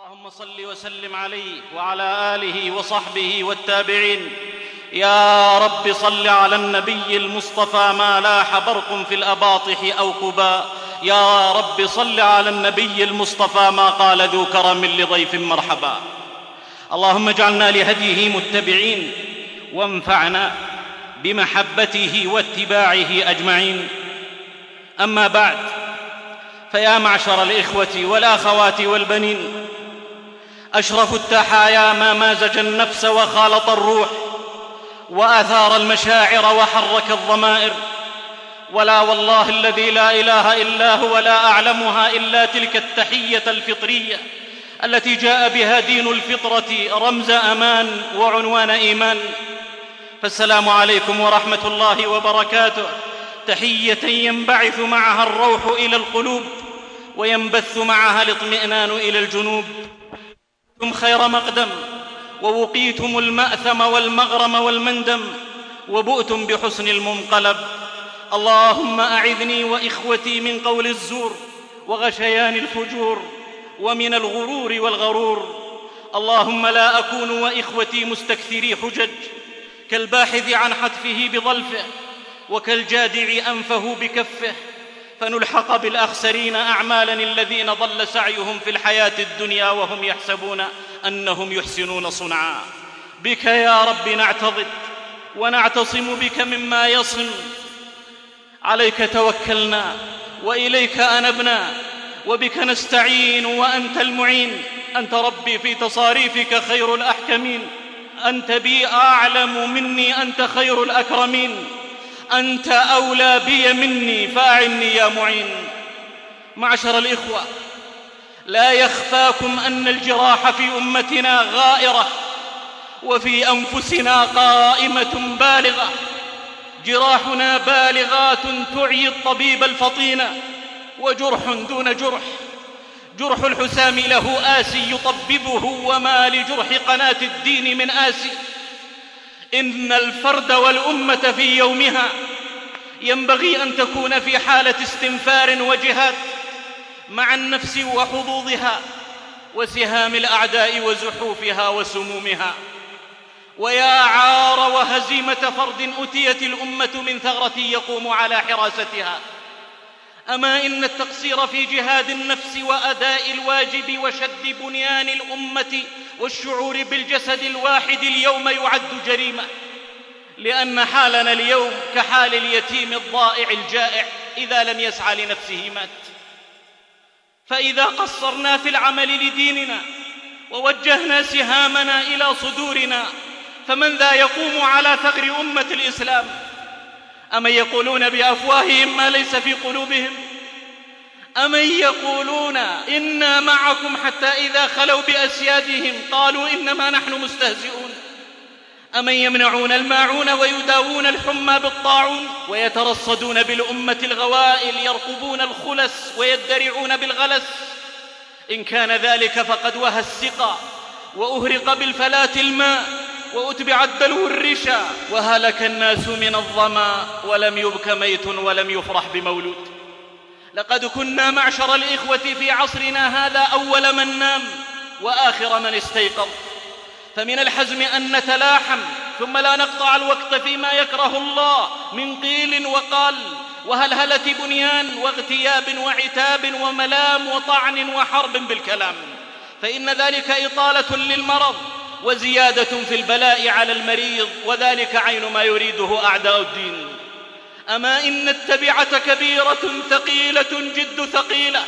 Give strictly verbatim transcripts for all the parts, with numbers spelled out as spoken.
اللهم صل وسلم عليه وعلى آله وصحبه والتابعين. يا رب صل على النبي المصطفى ما لاح برق في الأباطح أو قباء. يا رب صل على النبي المصطفى ما قال ذو كرم لضيف مرحبا. اللهم اجعلنا لهديه متبعين وانفعنا بمحبته واتباعه أجمعين. أما بعد، فيا معشر الإخوة والأخوات والبنين، أشرف التحايا ما مازج النفس وخالط الروح وأثار المشاعر وحرك الضمائر، ولا والله الذي لا إله إلا هو لا أعلمها إلا تلك التحية الفطرية التي جاء بها دين الفطرة رمز أمان وعنوان إيمان. فالسلام عليكم ورحمة الله وبركاته، تحية ينبعث معها الروح إلى القلوب وينبث معها الاطمئنان إلى الجنوب. كنتم خير مقدم ووقيتم المأثم والمغرم والمندم وبؤتم بحسن المنقلب. اللهم أعذني وإخوتي من قول الزور وغشيان الفجور ومن الغرور والغرور. اللهم لا أكون وإخوتي مستكثري حجج كالباحث عن حتفه بظلفه وكالجادع أنفه بكفه، فنلحق بالأخسرين أعمالا الذين ضل سعيهم في الحياة الدنيا وهم يحسبون أنهم يحسنون صنعا. بك يا رب نعتضد ونعتصم بك مما يصم، عليك توكلنا وإليك أنبنا وبك نستعين وأنت المعين. أنت ربي في تصاريفك خير الأحكمين، أنت بي أعلم مني أنت خير الأكرمين، أنت أولى بي مني فأعني يا معين. معشر الإخوة، لا يخفاكم أن الجراح في أمتنا غائرة وفي أنفسنا قائمة بالغة. جراحنا بالغات تعي الطبيب الفطين، وجرح دون جرح. جرح الحسام له آسي يطببه، وما لجرح قناة الدين من آسي. إن الفرد والأمة في يومها ينبغي أن تكون في حالة استنفار وجهاد مع النفس وحظوظها وسهام الأعداء وزحوفها وسمومها. ويا عار وهزيمة فرد أتيت الأمة من ثغرة يقوم على حراستها. أما إن التقصير في جهاد النفس وأداء الواجب وشد بنيان الأمة والشعور بالجسد الواحد اليوم يعد جريمة، لأن حالنا اليوم كحال اليتيم الضائع الجائع إذا لم يسعى لنفسه مات. فإذا قصرنا في العمل لديننا ووجهنا سهامنا إلى صدورنا، فمن ذا يقوم على ثغر أمة الإسلام؟ أمن يقولون بأفواههم ما ليس في قلوبهم؟ أمن يقولون إنا معكم حتى إذا خلوا بأسيادهم قالوا إنما نحن مستهزئون؟ أمن يمنعون الماعون ويداوون الحمى بالطاعون ويترصدون بالأمة الغوائل يرقبون الخلس ويدرعون بالغلس؟ إن كان ذلك فقد وهى السقى وأهرق بالفلاة الماء وأتبع الدلو الرشا وهلك الناس من الظما ولم يبك ميت ولم يفرح بمولود. لقد كنا معشر الإخوة في عصرنا هذا أول من نام وآخر من استيقظ، فمن الحزم أن نتلاحم ثم لا نقطع الوقت فيما يكره الله من قيل وقال وهلهلة بنيان واغتياب وعتاب وملام وطعن وحرب بالكلام، فإن ذلك إطالة للمرض وزيادة في البلاء على المريض، وذلك عين ما يريده أعداء الدين. أما إن التبعة كبيرة ثقيلة جد ثقيلة.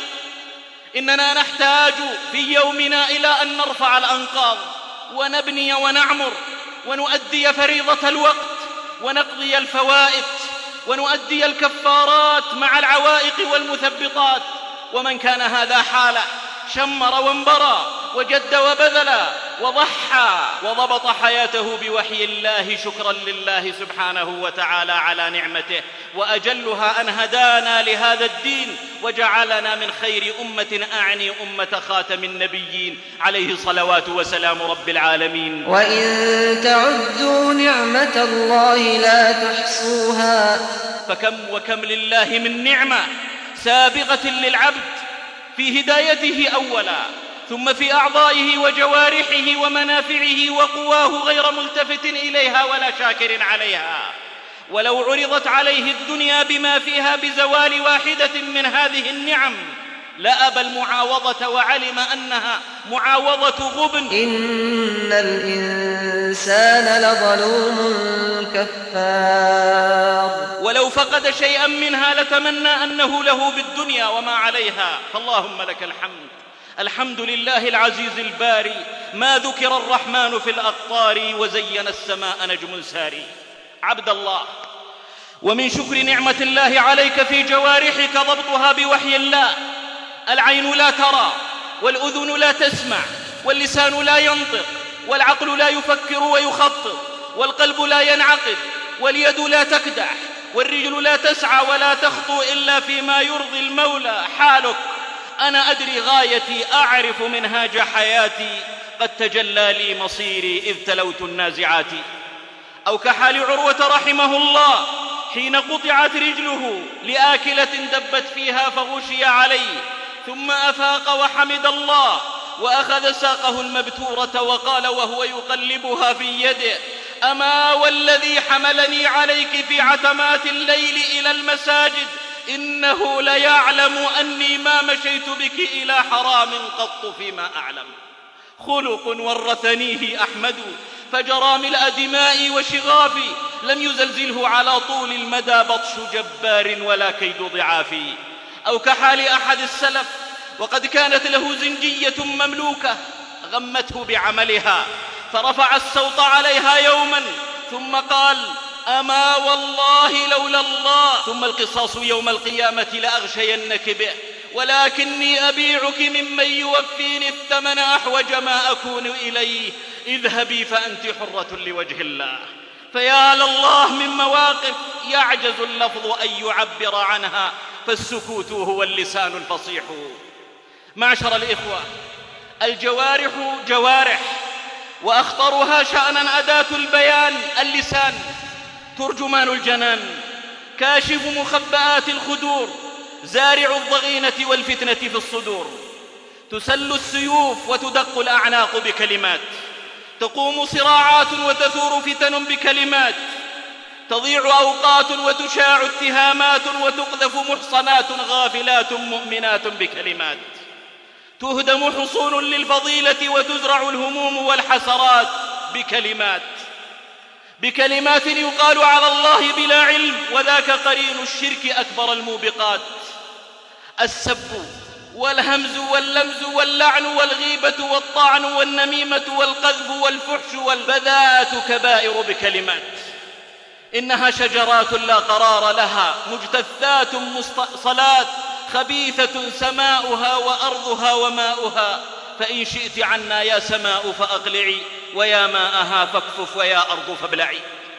إننا نحتاج في يومنا إلى أن نرفع الأنقاض ونبني ونعمر ونؤدي فريضة الوقت ونقضي الفوائت ونؤدي الكفارات مع العوائق والمثبطات. ومن كان هذا حاله شمر وانبرى وجد وبذل وضحى وضبط حياته بوحي الله شكرا لله سبحانه وتعالى على نعمته، وأجلها أن هدانا لهذا الدين وجعلنا من خير أمة، أعني أمة خاتم النبيين عليه صلوات وسلام رب العالمين. وإن تعدوا نعمة الله لا تحصوها. فكم وكم لله من نعمة سابغة للعبد في هدايته أولا، ثم في أعضائه وجوارحه ومنافعه وقواه غير ملتفت إليها ولا شاكر عليها. ولو عرضت عليه الدنيا بما فيها بزوال واحدة من هذه النعم لأبى المعاوضة وعلم أنها معاوضة غبن. إن الإنسان لظلوم كفار. ولو فقد شيئا منها لتمنى أنه له بالدنيا وما عليها. فاللهم لك الحمد. الحمد لله العزيز الباري، ما ذكر الرحمن في الأقطار وزين السماء نجم ساري. عبد الله، ومن شكر نعمة الله عليك في جوارحك ضبطها بوحي الله. العين لا ترى، والأذن لا تسمع، واللسان لا ينطق، والعقل لا يفكر ويخطط، والقلب لا ينعقد، واليد لا تكدح، والرجل لا تسعى ولا تخطو إلا فيما يرضي المولى. حالك أنا أدري غايتي، أعرف منهاج حياتي، قد تجلى لي مصيري إذ تلوت النازعات. أو كحال عروة رحمه الله حين قطعت رجله لآكلة دبت فيها فغشي عليه، ثم أفاق وحمد الله وأخذ ساقه المبتورة وقال وهو يقلبها في يده: أما والذي حملني عليك في عتمات الليل إلى المساجد إنه ليعلم أني ما مشيت بك إلى حرام قط فيما أعلم. خلق ورثنيه أحمد فجرى ملء دمائي وشغافي، لم يزلزله على طول المدى بطش جبار ولا كيد ضعافي. أو كحال أحد السلف وقد كانت له زنجية مملوكة غمته بعملها فرفع السوط عليها يوما ثم قال: أما والله لولا الله ثم القصاص يوم القيامة لأغشينك به، ولكني أبيعك ممن يوفيني الثمن أحوج ما أكون إليه، اذهبي فأنت حرة لوجه الله. فيا لله من مواقف يعجز اللفظ أن يعبر عنها، فالسكوت هو اللسان الفصيح. معشر الإخوة، الجوارح جوارح، وأخطرها شأنا أداة البيان اللسان، ترجمان الجنان، كاشف مخبآت الخدور، زارع الضغينة والفتنة في الصدور. تسل السيوف وتدق الأعناق بكلمات، تقوم صراعات وتثور فتن بكلمات، تضيع أوقات وتشاع اتهامات وتقذف محصنات غافلات مؤمنات بكلمات، تهدم حصون للفضيلة وتزرع الهموم والحسرات بكلمات، بكلمات يقال على الله بلا علم، وذاك قرين الشرك أكبر الموبقات. السب والهمز واللمز واللعن والغيبة والطعن والنميمة والقذف والفحش والبذاءة كبائر بكلمات. إنها شجرات لا قرار لها، مجتثات مستأصلات، خبيثة سماؤها وأرضها وماؤها، فإن شئت عنا يا سماء فأقلعي، ويا ماءها فاكفف، ويا أرض فابلعي.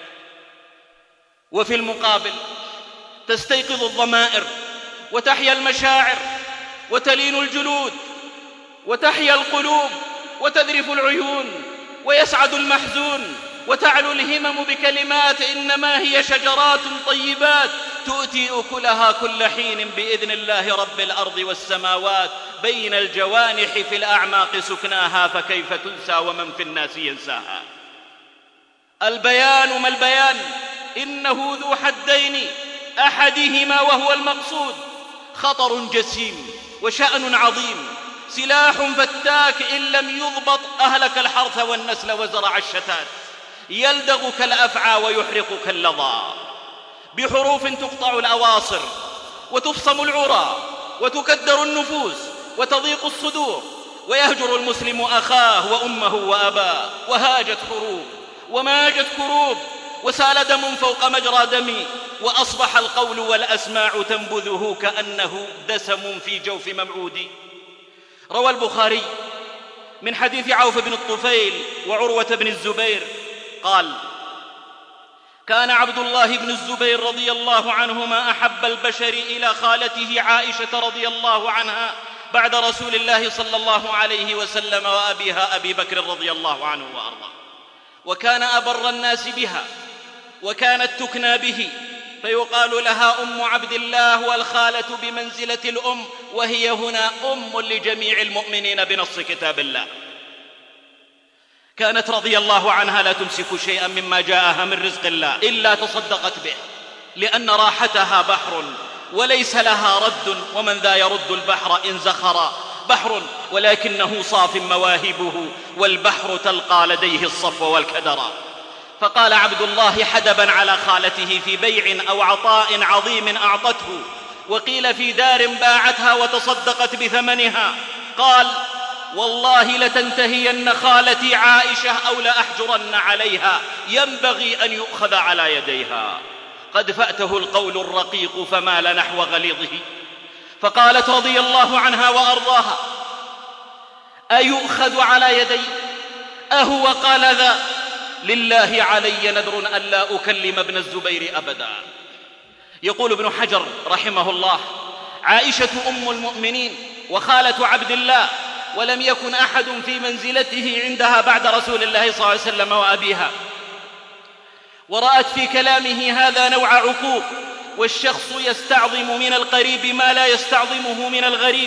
وفي المقابل تستيقظ الضمائر وتحيا المشاعر وتلين الجلود وتحيا القلوب وتذرف العيون ويسعد المحزون وتعلو الهمم بكلمات إنما هي شجرات طيبات تؤتي أكلها كل حين بإذن الله رب الأرض والسماوات، بين الجوانح في الأعماق سكناها، فكيف تنسى ومن في الناس ينساها. البيان ما البيان؟ إنه ذو حدين، أحدهما وهو المقصود خطر جسيم وشأن عظيم، سلاح فتاك إن لم يضبط أهلك الحرث والنسل وزرع الشتات، يلدغ كالأفعى ويحرق كاللظى، بحروف تقطع الأواصر وتفصم العرى وتكدر النفوس وتضيق الصدور، ويهجر المسلم أخاه وأمه وأباه، وهاجت حروب وماجت كروب، وسال دم فوق مجرى دمي، وأصبح القول والأسماع تنبذه كأنه دسم في جوف ممعود. روى البخاري من حديث عوف بن الطفيل وعروة بن الزبير قال: كان عبد الله بن الزبير رضي الله عنهما أحب البشر إلى خالته عائشة رضي الله عنها بعد رسول الله صلى الله عليه وسلم وأبيها أبي بكر رضي الله عنه وأرضاه، وكان أبر الناس بها، وكانت تكنى به، فيقال لها أم عبد الله، والخالة بمنزلة الأم، وهي هنا أم لجميع المؤمنين بنص كتاب الله. كانت رضي الله عنها لا تمسك شيئا مما جاءها من رزق الله إلا تصدقت به، لأن راحتها بحر وليس لها رد، ومن ذا يرد البحر إن زخر بحر، ولكنه صاف مواهبه، والبحر تلقى لديه الصفو والكدر. فقال عبد الله حدبا على خالته في بيع أو عطاء عظيم أعطته، وقيل في دار باعتها وتصدقت بثمنها، قال: والله لتنتهين خالتي عائشة أو لأحجرن عليها، ينبغي أن يؤخذ على يديها. قد فأته القول الرقيق فمال نحو غليظه. فقالت رضي الله عنها وأرضاها: أيؤخذ على يدي؟ أهو قال ذا؟ لله علي نذر ألا أكلم ابن الزبير أبدا. يقول ابن حجر رحمه الله: عائشة أم المؤمنين وخالة عبد الله، ولم يكن أحد في منزلته عندها بعد رسول الله صلى الله عليه وسلم وأبيها، ورأت في كلامه هذا نوع عقوق، والشخص يستعظم من القريب ما لا يستعظمه من الغريب،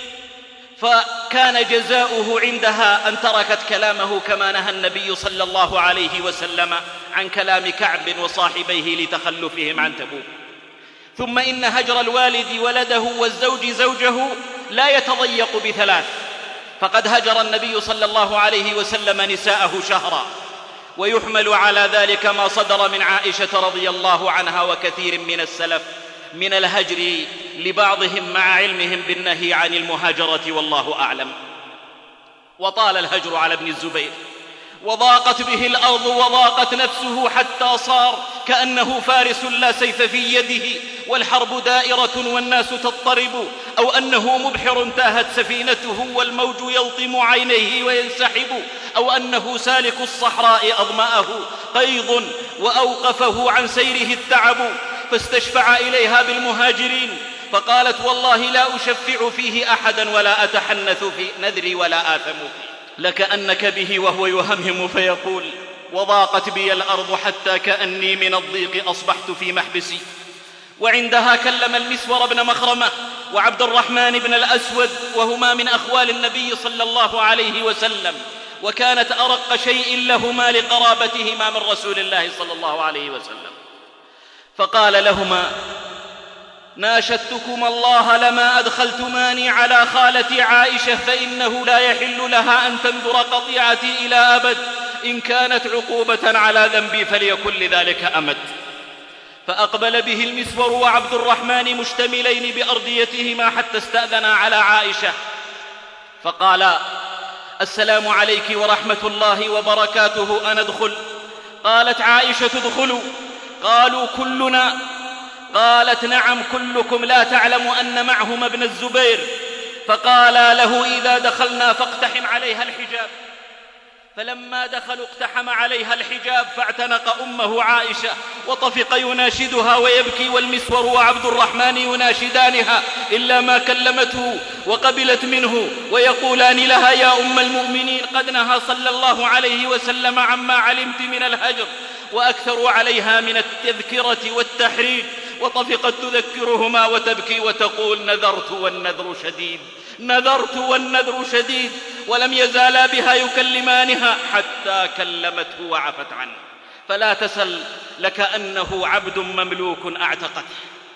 فكان جزاؤه عندها أن تركت كلامه، كما نهى النبي صلى الله عليه وسلم عن كلام كعب وصاحبيه لتخلفهم عن تبوك. ثم إن هجر الوالد ولده والزوج زوجه لا يتضيق بثلاث، فقد هجر النبي صلى الله عليه وسلم نساءه شهرا، ويحمل على ذلك ما صدر من عائشة رضي الله عنها وكثير من السلف من الهجر لبعضهم مع علمهم بالنهي عن المهاجرة، والله أعلم. وطال الهجر على ابن الزبير، وضاقت به الأرض وضاقت نفسه، حتى صار كأنه فارس لا سيف في يده، والحرب دائرة والناس تضطرب، أو أنه مبحر تاهت سفينته والموج يلطم عينيه وينسحب، أو أنه سالك الصحراء أظمأه قيض وأوقفه عن سيره التعب، فاستشفع إليها بالمهاجرين، فقالت: والله لا أشفع فيه أحدا ولا أتحنث في نذري ولا آثم فيه. لكأنك به وهو يهمهم فيقول: وضاقت بي الأرض حتى كأني من الضيق أصبحت في محبسي. وعندها كلم المسور بن مخرمة وعبد الرحمن بن الأسود، وهما من أخوال النبي صلى الله عليه وسلم، وكانت أرق شيء لهما لقرابتهما من رسول الله صلى الله عليه وسلم. فقال لهما: ناشدتكم الله لما أدخلتماني على خالتي عائشة، فإنه لا يحل لها أن تنذر قطيعتي إلى أبد، إن كانت عقوبة على ذنبي فليكن لذلك أمد. فأقبل به المسور وعبد الرحمن مشتملين بأرديتهما حتى استأذنا على عائشة، فقالا: السلام عليك ورحمة الله وبركاته، أنا أدخل؟ قالت عائشة: ادخلوا. قالوا: كلنا؟ قالت: نعم كلكم، لا تعلم أن معهما ابن الزبير. فقالا له: إذا دخلنا فاقتحم عليها الحجاب. فلما دخلوا اقتحم عليها الحجاب، فاعتنق أمه عائشة وطفق يناشدها ويبكي، والمسور وعبد الرحمن يناشدانها إلا ما كلمته وقبلت منه، ويقولان لها: يا أم المؤمنين، قد نهى صلى الله عليه وسلم عما علمت من الهجر، وأكثر عليها من التذكرة والتحريج. وطفقت تذكرهما وتبكي وتقول: نذرت والنذر شديد، نذرت والنذر شديد. ولم يزالا بها يكلمانها حتى كلمته وعفت عنه. فلا تسل، لكأنه عبد مملوك أعتقته.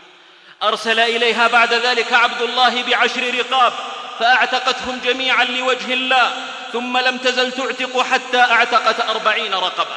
أرسل إليها بعد ذلك عبد الله بعشر رقاب، فأعتقتهم جميعا لوجه الله، ثم لم تزل تعتق حتى أعتقت أربعين رقبة.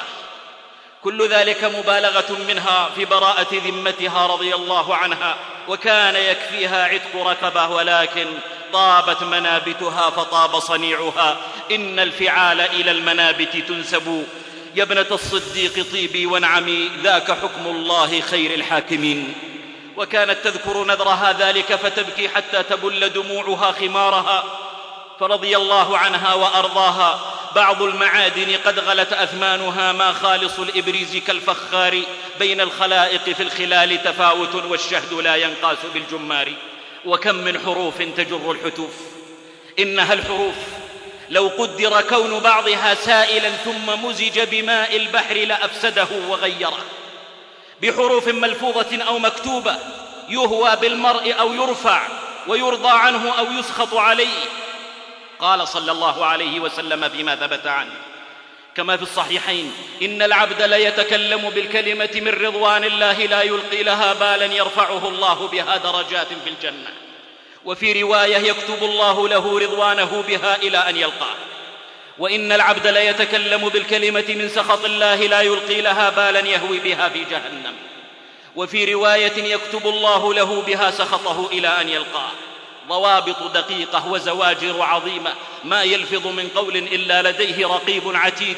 كل ذلك مبالغة منها في براءة ذمتها رضي الله عنها، وكان يكفيها عتق رقبة، ولكن طابت منابتها فطاب صنيعها. إن الفعال إلى المنابت تنسب، يا ابنة الصديق طيبي وانعمي، ذاك حكم الله خير الحاكمين. وكانت تذكر نذرها ذلك فتبكي حتى تبل دموعها خمارها، فرضي الله عنها وأرضاها. بعض المعادن قد غلت أثمانها، ما خالص الإبريز كالفخار، بين الخلائق في الخلال تفاوت، والشهد لا ينقاس بالجمار. وكم من حروف تجر الحتوف، إنها الحروف لو قدر كون بعضها سائلا ثم مزج بماء البحر لأفسده وغيره. بحروف ملفوظة أو مكتوبة يهوى بالمرء أو يرفع ويرضى عنه أو يسخط عليه. قال صلى الله عليه وسلم فيما ثبت عنه كما في الصحيحين: إن العبد ليتكلم بالكلمة من رضوان الله لا يلقي لها بالا يرفعه الله بها درجات في الجنة. وفي رواية: يكتب الله له رضوانه بها إلى أن يلقاه. وإن العبد ليتكلم بالكلمة من سخط الله لا يلقي لها بالا يهوي بها في جهنم. وفي رواية: يكتب الله له بها سخطه إلى أن يلقاه. ضوابط دقيقة وزواجر عظيمة، ما يلفظ من قول إلا لديه رقيب عتيد.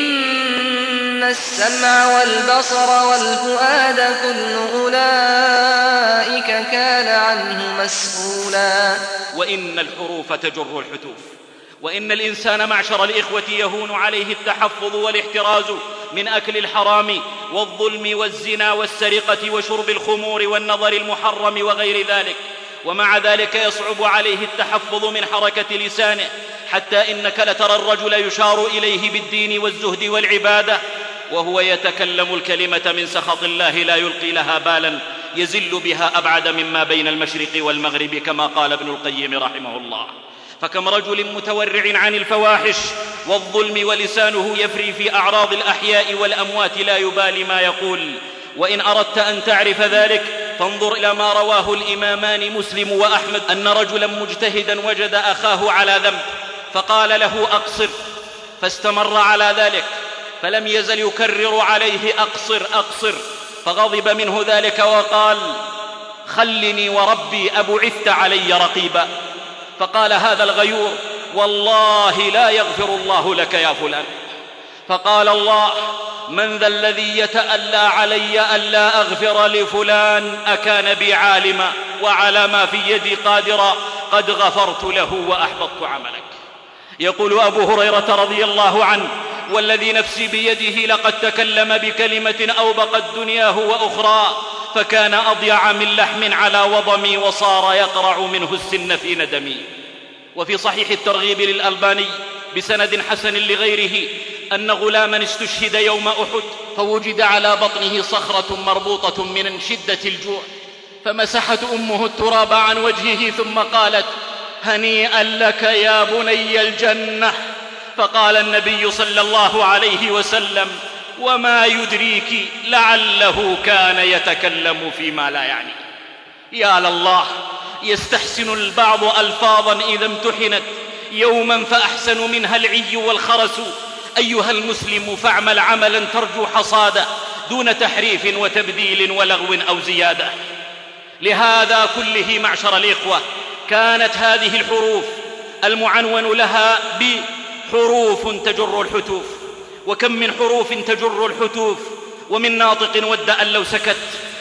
إن السمع والبصر والفؤاد كل أولئك كان عنه مسؤولا. وإن الحروف تجر الحتوف، وإن الإنسان معشر الإخوة يهون عليه التحفظ والاحتراز من أكل الحرام والظلم والزنا والسرقة وشرب الخمور والنظر المحرم وغير ذلك، ومع ذلك يصعب عليه التحفظ من حركة لسانه، حتى إنك لترى الرجل يشار إليه بالدين والزهد والعبادة وهو يتكلم الكلمة من سخط الله لا يلقي لها بالا، يزل بها أبعد مما بين المشرق والمغرب، كما قال ابن القيم رحمه الله. فكم رجل متورع عن الفواحش والظلم ولسانه يفري في أعراض الأحياء والأموات لا يبالي ما يقول. وإن أردت أن تعرف ذلك فانظر إلى ما رواه الإمامان مسلم وأحمد أن رجلا مجتهدا وجد أخاه على ذنب فقال له: أقصر، فاستمر على ذلك فلم يزل يكرر عليه: أقصر أقصر، فغضب منه ذلك وقال: خلني وربي أبعثت علي رقيبا. فقال هذا الغيور: والله لا يغفر الله لك يا فلان. فقال الله: من ذا الذي يتألى علي ألا أغفر لفلان؟ أكان بي عالما وعلى ما في يدي قادرا، قد غفرت له وأحبطت عملك. يقول أبو هريرة رضي الله عنه: والذي نفسي بيده لقد تكلم بكلمة أوبقت دنياه وأخرى فكان أضيع من لحم على وضمي وصار يقرع منه السن في ندمي. وفي صحيح الترغيب للألباني بسند حسن لغيره أن غلاما استشهد يوم أحد فوجد على بطنه صخرة مربوطة من شدة الجوع، فمسحت أمه التراب عن وجهه ثم قالت: هنيئا لك يا بني الجنة. فقال النبي صلى الله عليه وسلم: وما يدريك لعله كان يتكلم فيما لا يعني. يا لله، يستحسن البعض ألفاظا إذا امتحنت يوما فأحسن منها العي والخرس. أيها المسلم فاعمل عملا ترجو حصاده دون تحريف وتبديل ولغو أو زيادة. لهذا كله معشر الإخوة كانت هذه الحروف المعنون لها بحروف تجر الحتوف. وكم من حروف تجر الحتوف ومن ناطق ود أن لو سكت.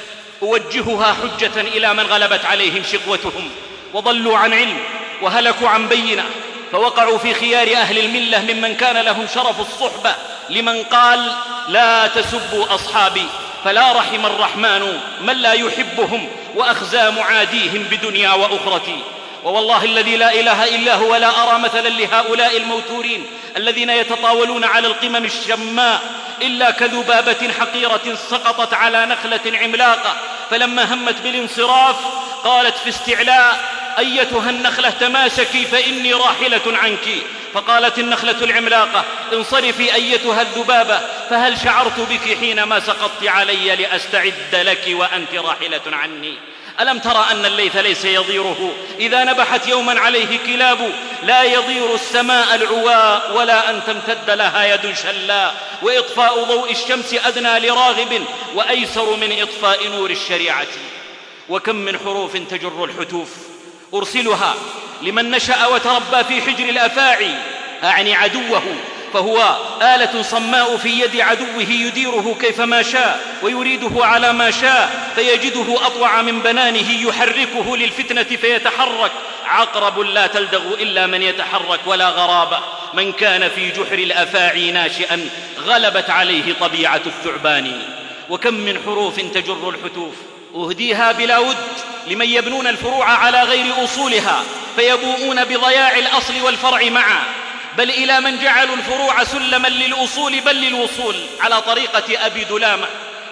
أوجهها حجة إلى من غلبت عليهم شقوتهم وضلوا عن علم وهلكوا عن بينة، فوقعوا في خيار أهل الملة ممن كان لهم شرف الصحبة، لمن قال: لا تسبوا أصحابي فلا رحم الرحمن من لا يحبهم وأخزى معاديهم بدنيا وأخرتي. ووالله الذي لا إله إلا هو لا أرى مثلا لهؤلاء الموتورين الذين يتطاولون على القمم الشماء إلا كذبابة حقيرة سقطت على نخلة عملاقة، فلما همت بالانصراف قالت في استعلاء: أيتها النخلة تماسكي فإني راحلة عنك. فقالت النخلة العملاقة: انصرفي أيتها الذبابة، فهل شعرت بك حينما سقطت علي لأستعد لك وأنت راحلة عني؟ ألم ترى أن الليث ليس يضيره إذا نبحت يوما عليه كلاب؟ لا يضير السماء العواء ولا أن تمتد لها يد شلاء. وإطفاء ضوء الشمس أدنى لراغب وأيسر من إطفاء نور الشريعة. وكم من حروف تجر الحتوف أرسلها لمن نشأ وتربى في حجر الأفاعي، أعني عدوه، فهو آلة صماء في يد عدوه يديره كيفما شاء ويريده على ما شاء، فيجده أطوع من بنانه يحركه للفتنة فيتحرك. عقرب لا تلدغ إلا من يتحرك ولا غرابة. من كان في جحر الأفاعي ناشئا غلبت عليه طبيعة الثعبان. وكم من حروف تجر الحتوف أهديها بلا ود لمن يبنون الفروع على غير أصولها فيبوؤون بضياع الأصل والفرع معا، بل إلى من جعلوا الفروع سلما للأصول بل للوصول، على طريقة أبي دلامة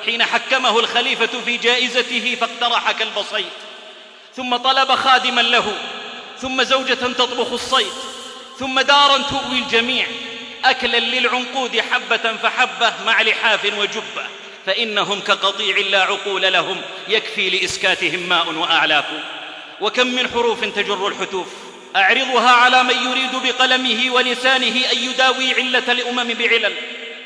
حين حكمه الخليفة في جائزته فاقترح كلب صيد، ثم طلب خادما له، ثم زوجة تطبخ الصيد، ثم دارا تؤوي الجميع، أكلا للعنقود حبة فحبة مع لحاف وجبة، فإنهم كقطيع لا عقول لهم، يكفي لإسكاتهم ماء وأعلاف. وكم من حروف تجر الحتوف، أعرضها على من يريد بقلمه ولسانه أن يداوي علة الأمم بعلل،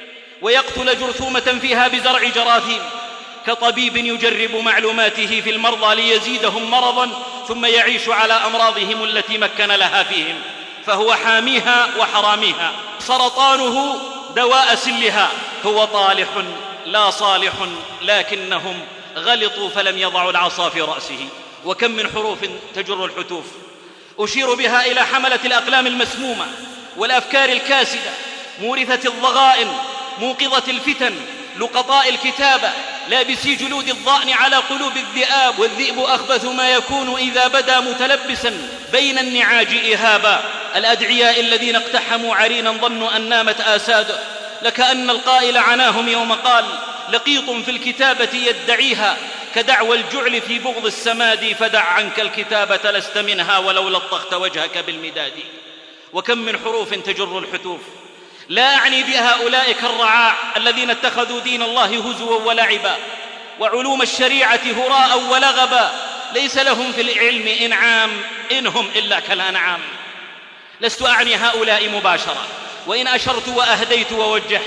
ويقتل جرثومة فيها بزرع جراثيم، كطبيب يجرب معلوماته في المرضى ليزيدهم مرضا ثم يعيش على أمراضهم التي مكن لها فيهم، فهو حاميها وحراميها. سرطانه دواء سلها، هو طالح لا صالح، لكنهم غلطوا فلم يضعوا العصا في رأسه. وكم من حروف تجر الحتوف، أشير بها إلى حملة الأقلام المسمومة والأفكار الكاسدة، مورثة الضغائن، موقظة الفتن، لقطاء الكتابة، لابسي جلود الضأن على قلوب الذئاب، والذئب أخبث ما يكون إذا بدا متلبسا بين النعاج إهابا. الأدعياء الذين اقتحموا عرينا ظنوا أن نامت آساده، لكأن القائل عناهم يوم قال: لقيط في الكتابة يدعيها كدعوى الجعل في بغض السماد، فدع عنك الكتابة لست منها ولو لطخت وجهك بالمداد. وكم من حروف تجر الحتوف، لا أعني بها أولئك الرعاع الذين اتخذوا دين الله هزوا ولعبا، وعلوم الشريعة هراء ولغبا، ليس لهم في العلم إنعام، إنهم إلا كالأنعام. لست أعني هؤلاء مباشرة، وإن أشرت وأهديت ووجهت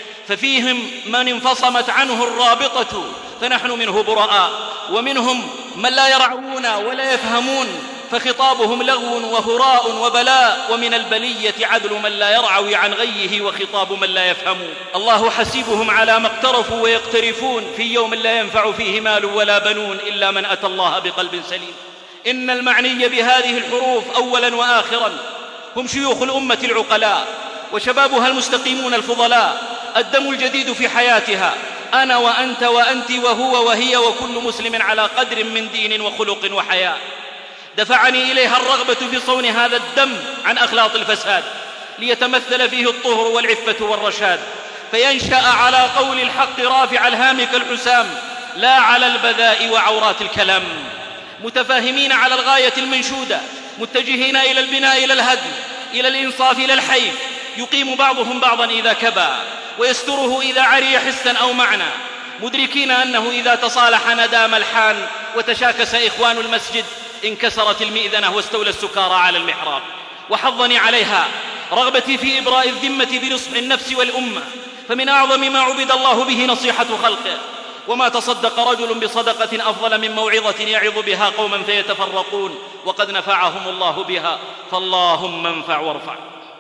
ففيهم من انفصمت عنه الرابطة فنحن منه براء، ومنهم من لا يرعون ولا يفهمون فخطابهم لغو وهراء وبلاء، ومن البلية عدل من لا يرعوي عن غيه وخطاب من لا يفهم. الله حسيبهم على ما اقترفوا ويقترفون في يوم لا ينفع فيه مال ولا بنون إلا من أتى الله بقلب سليم. إن المعني بهذه الحروف أولا وآخرا هم شيوخ الأمة العقلاء وشبابها المستقيمون الفضلاء، الدم الجديد في حياتها، أنا وأنت وأنت وهو وهي وكل مسلم على قدر من دين وخلق وحياة. دفعني إليها الرغبة في صون هذا الدم عن أخلاط الفساد، ليتمثل فيه الطهر والعفة والرشاد، فينشأ على قول الحق رافع الهام كالحسام، لا على البذاء وعورات الكلام. متفاهمين على الغاية المنشودة، متجهين إلى البناء إلى الهدم، إلى الإنصاف إلى الحيف، يقيم بعضهم بعضا إذا كبى ويستره إذا عري حسا أو معنى، مدركين أنه إذا تصالح ندام الحان وتشاكس إخوان المسجد انكسرت المئذنة واستولى السكارى على المحراب. وحظني عليها رغبتي في إبراء الذمة بنصح النفس والأمة، فمن أعظم ما عبد الله به نصيحة خلقه، وما تصدق رجل بصدقة أفضل من موعظة يعظ بها قوما فيتفرقون وقد نفعهم الله بها، فاللهم انفع وارفع.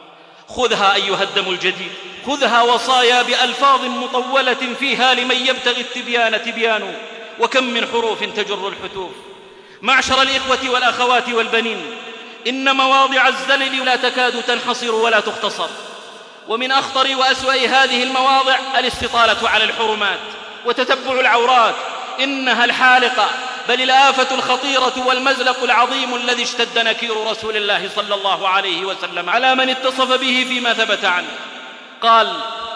خذها أيها الدم الجديد، خذها وصايا بألفاظ مطولة فيها لمن يبتغي التبيان تبيان. وكم من حروف تجر الحتوف. معشر الإخوة والأخوات والبنين، إن مواضع الزلل لا تكاد تنحصر ولا تختصر، ومن أخطر وأسوأ هذه المواضع الاستطالة على الحرمات وتتبع العورات، إنها الحالقة بل الآفة الخطيرة والمزلق العظيم الذي اشتد نكير رسول الله صلى الله عليه وسلم على من اتصف به فيما ثبت عنه. قال: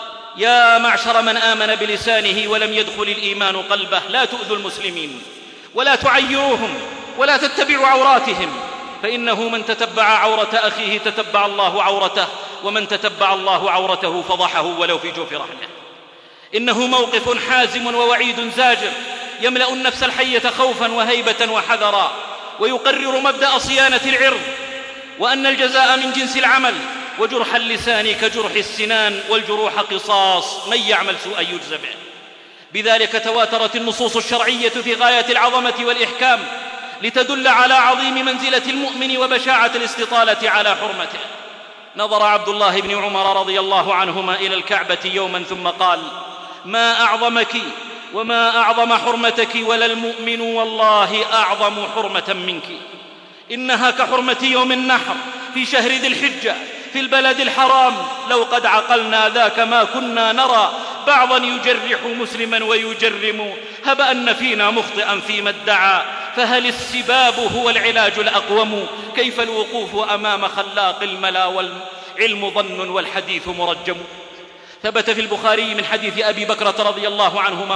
يا معشر من آمن بلسانه ولم يدخل الإيمان قلبه، لا تؤذوا المسلمين ولا تعيروهم ولا تتبعوا عوراتهم، فإنه من تتبع عورة أخيه تتبع الله عورته، ومن تتبع الله عورته فضحه ولو في جوف رحمه. إنه موقف حازم ووعيد زاجر يملأ النفس الحية خوفا وهيبة وحذرا، ويقرر مبدأ صيانة العرض، وأن الجزاء من جنس العمل، وجرح اللسان كجرح السنان، والجروح قصاص، من يعمل سوءا يجزى به. بذلك تواترت النصوص الشرعية في غاية العظمة والإحكام لتدل على عظيم منزلة المؤمن وبشاعة الاستطالة على حرمته. نظر عبد الله بن عمر رضي الله عنهما إلى الكعبة يوما ثم قال: ما أعظمك وما أعظم حرمتك، ولا المؤمن والله أعظم حرمة منك. إنها كحرمة يوم النحر في شهر ذي الحجة في البلد الحرام، لو قد عقلنا ذاك ما كنا نرى بعضا يجرح مسلما ويجرم، هب أن فينا مخطئا فيما ادعى، فهل السباب هو العلاج الأقوم؟ كيف الوقوف أمام خلاق الملا والعلم ظن والحديث مرجم. ثبت في البخاري من حديث أبي بكرة رضي الله عنهما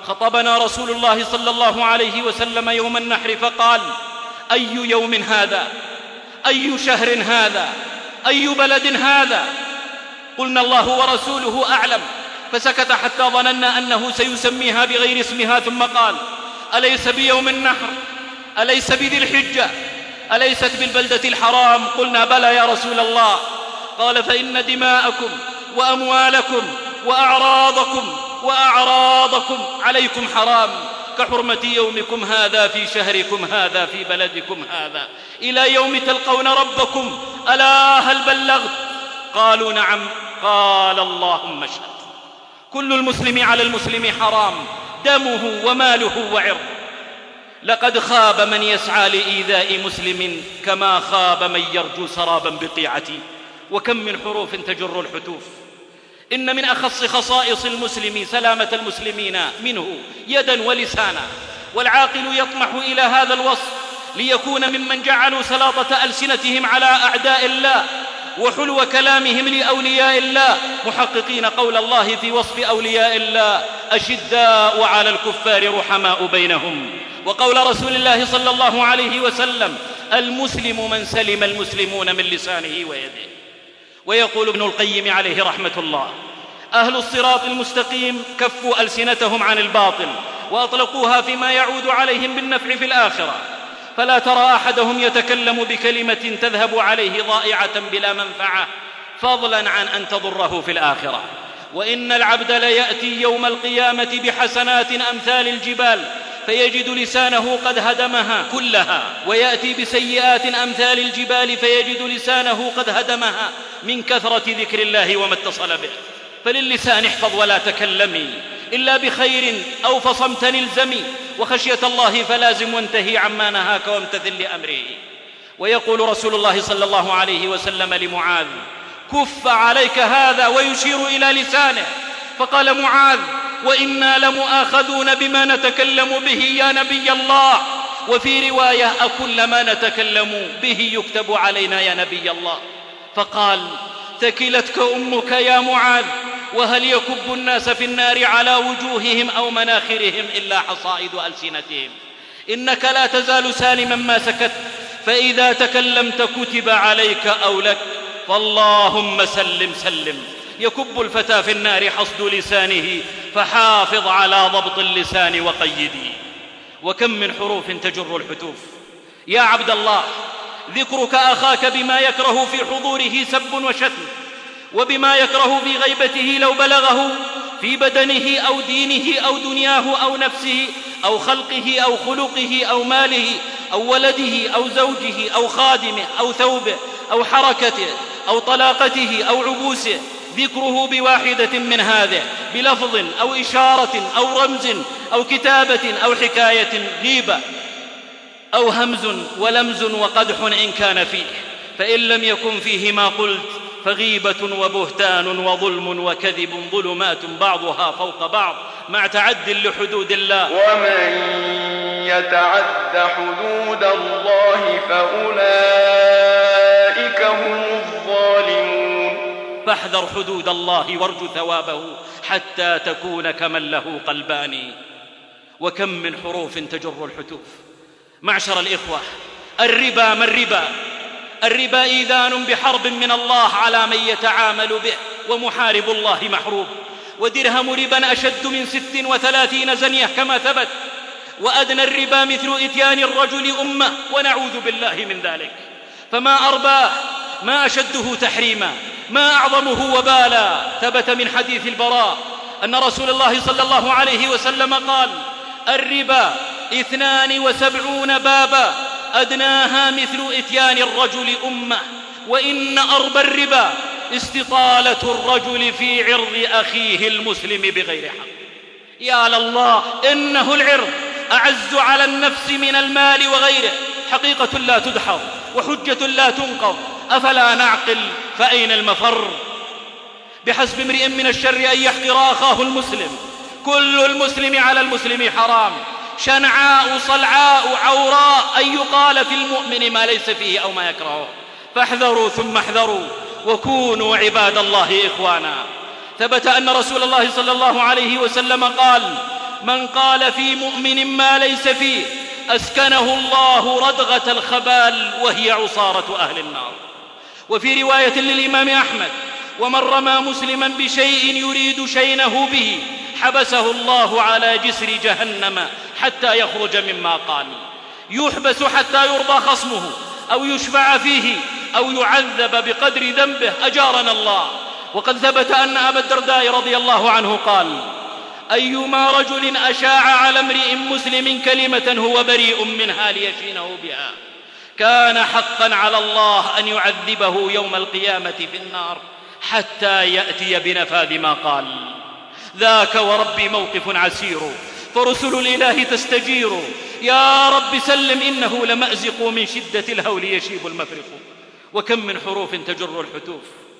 خطبنا رسول الله صلى الله عليه وسلم يوم النحر فقال: أي يوم هذا؟ أي شهر هذا؟ أي بلد هذا؟ قلنا: الله ورسوله أعلم. فسكت حتى ظننا أنه سيسميها بغير اسمها، ثم قال: أليس بيوم النحر؟ أليس بذي الحجة؟ أليست بالبلدة الحرام؟ قلنا: بلى يا رسول الله. قال: فإن دماءكم وأموالكم وأعراضكم وأعراضكم عليكم حرام كحرمة يومكم هذا في شهركم هذا في بلدكم هذا إلى يوم تلقون ربكم، ألا هل بلغت؟ قالوا: نعم. قال: اللهم اشهد. كل المسلم على المسلم حرام، دمه وماله وعرضه. لقد خاب من يسعى لإيذاء مسلم كما خاب من يرجو سرابا بقيعته. وكم من حروف تجر الحتوف. إن من أخص خصائص المسلم سلامة المسلمين منه يدا ولسانا، والعاقل يطمح إلى هذا الوصف ليكون ممن جعلوا سلاطة ألسنتهم على أعداء الله وحلو كلامهم لأولياء الله، محققين قول الله في وصف أولياء الله: أشداء على الكفار رحماء بينهم. وقول رسول الله صلى الله عليه وسلم: المسلم من سلم المسلمون من لسانه ويده. ويقول ابن القيم عليه رحمة الله: أهل الصراط المستقيم كفوا ألسنتهم عن الباطل وأطلقوها فيما يعود عليهم بالنفع في الآخرة، فلا ترى أحدهم يتكلم بكلمة تذهب عليه ضائعة بلا منفعة، فضلا عن أن تضره في الآخرة. وإن العبد ليأتي يوم القيامة بحسنات أمثال الجبال فيجد لسانه قد هدمها كلها، ويأتي بسيئات أمثال الجبال فيجد لسانه قد هدمها من كثرة ذكر الله وما اتصل به. فللسان احفظ ولا تكلمي إلا بخير أو فصمت الزمي، وخشية الله فلازم وانتهي عما نهاك وامتثل لأمره. ويقول رسول الله صلى الله عليه وسلم لمعاذ: كف عليك هذا، ويشير إلى لسانه. فقال معاذ: وإنا لمؤاخذون بما نتكلم به يا نبي الله. وفي رواية: أكل ما نتكلم به يكتب علينا يا نبي الله. فقال: ثكلتك أمك يا معاذ، وهل يكب الناس في النار على وجوههم أو مناخرهم إلا حصائد ألسنتهم؟ إنك لا تزال سالما ما سكت، فإذا تكلمت كتب عليك أو لك، فاللهم سلم سلم. يكب الفتى في النار حصد لسانه، فحافظ على ضبط اللسان وقيدي. وكم من حروف تجر الحتوف. يا عبد الله، ذكرك أخاك بما يكره في حضوره سب وشتم، وبما يكره في غيبته لو بلغه، في بدنه أو دينه أو دنياه أو نفسه أو خلقه أو خلقه أو ماله أو ولده أو زوجه أو خادمه أو ثوبه أو حركته أو طلاقته أو عبوسه. ذكره بواحدة من هذه بلفظ أو إشارة أو رمز أو كتابة أو حكاية غيبة أو همز ولمز وقدح إن كان فيه، فإن لم يكن فيه ما قلت فغيبة وبهتان وظلم وكذب ظلمات بعضها فوق بعض مع تعد لحدود الله. ومن يتعد حدود الله فأولئك هم الظالمون. فاحذر حدود الله وارجو ثوابه حتى تكون كمن له قلبان. وكم من حروف تجر الحتوف. معشر الإخوة، الربا ما الربا؟ الربا إيذان بحرب من الله على من يتعامل به، ومحارب الله محروب. ودرهم ربا أشد من ست وثلاثين زنية كما ثبت. وأدنى الربا مثل إتيان الرجل أمه، ونعوذ بالله من ذلك. فما أرباه، ما أشده تحريما، ما أعظمه وبالا. ثبت من حديث البراء أن رسول الله صلى الله عليه وسلم قال: الربا اثنان وسبعون بابا، أدناها مثل إتيان الرجل أمه، وإن أربى الربا استطالة الرجل في عرض أخيه المسلم بغير حق. يا لله، إنه العرض أعز على النفس من المال وغيره، حقيقة لا تدحض وحجة لا تنقض. أفلا نعقل؟ فأين المفر؟ بحسب امرئ من الشر أن يحقر أخاه المسلم. كل المسلم على المسلم حرام، شنعاء صلعاء عوراء أن يقال في المؤمن ما ليس فيه أو ما يكرهه. فاحذروا ثم احذروا، وكونوا عباد الله إخوانا. ثبت أن رسول الله صلى الله عليه وسلم قال: من قال في مؤمن ما ليس فيه أسكنه الله ردغة الخبال وهي عصارة أهل النار. وفي رواية للإمام أحمد: ومن رمى مسلما بشيء يريد شينه به حبسه الله على جسر جهنم حتى يخرج مما قال. يحبس حتى يرضى خصمه أو يشفع فيه أو يعذب بقدر ذنبه، أجارنا الله. وقد ثبت أن أبا الدرداء رضي الله عنه قال: أيما رجل أشاع على امرئ مسلم كلمة هو بريء منها ليشينه بها كان حقا على الله أن يعذبه يوم القيامة في النار حتى يأتي بنفاذ ما قال. ذاك وربي موقف عسير، فرسل الإله تستجير. يا رب سلم، إنه لمأزق من شدة الهول يشيب المفرق. وكم من حروف تجر الحتوف.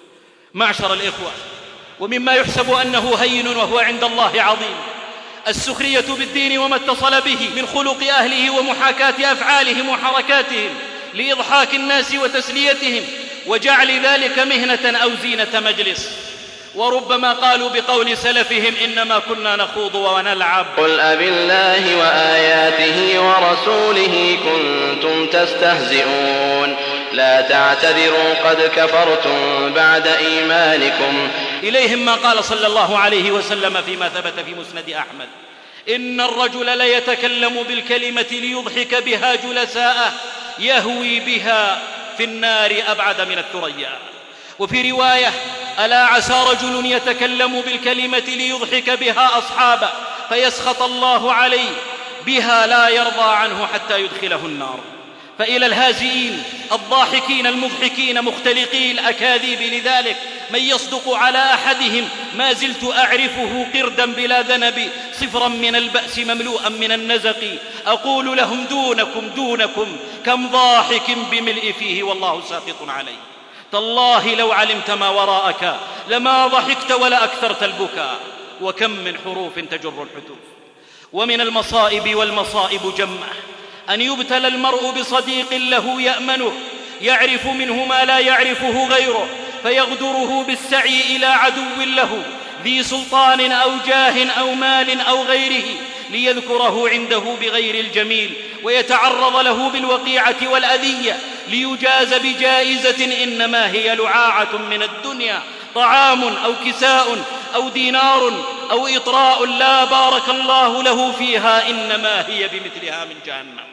معشر الإخوة، ومما يحسب أنه هين وهو عند الله عظيم السخرية بالدين وما اتصل به من خلق أهله ومحاكاة أفعالهم وحركاتهم لإضحاك الناس وتسليتهم وجعل ذلك مهنة أو زينة مجلس. وربما قالوا بقول سلفهم: إنما كنا نخوض ونلعب. قل أبالله وآياته ورسوله كنتم تستهزئون لا تعتذروا قد كفرتم بعد إيمانكم. إليهم ما قال صلى الله عليه وسلم فيما ثبت في مسند أحمد: إن الرجل ليتكلم بالكلمة ليضحك بها جلساءه يهوي بها في النار أبعد من الثريا. وفي رواية: ألا عسى رجل يتكلم بالكلمة ليضحك بها أصحابه فيسخط الله عليه بها لا يرضى عنه حتى يدخله النار. فإلى الهازئين الضاحكين المضحكين مختلقي الأكاذيب لذلك من يصدق على أحدهم: ما زلت أعرفه قردا بلا ذنب صفرا من البأس مملوءا من النزق، أقول لهم دونكم دونكم كم ضاحك بملء فيه والله ساقط عليه. تالله لو علمت ما وراءك لما ضحكت ولا أكثرت البكاء. وكم من حروف تجر الحتوف. ومن المصائب والمصائب جمة أن يبتلى المرء بصديق له يأمنه يعرف منه ما لا يعرفه غيره فيغدره بالسعي إلى عدو له ذي سلطان أو جاه أو مال أو غيره ليذكره عنده بغير الجميل ويتعرض له بالوقيعة والأذية ليجاز بجائزة إنما هي لعاعة من الدنيا، طعام أو كساء أو دينار أو إطراء لا بارك الله له فيها إنما هي بمثلها من جهنم.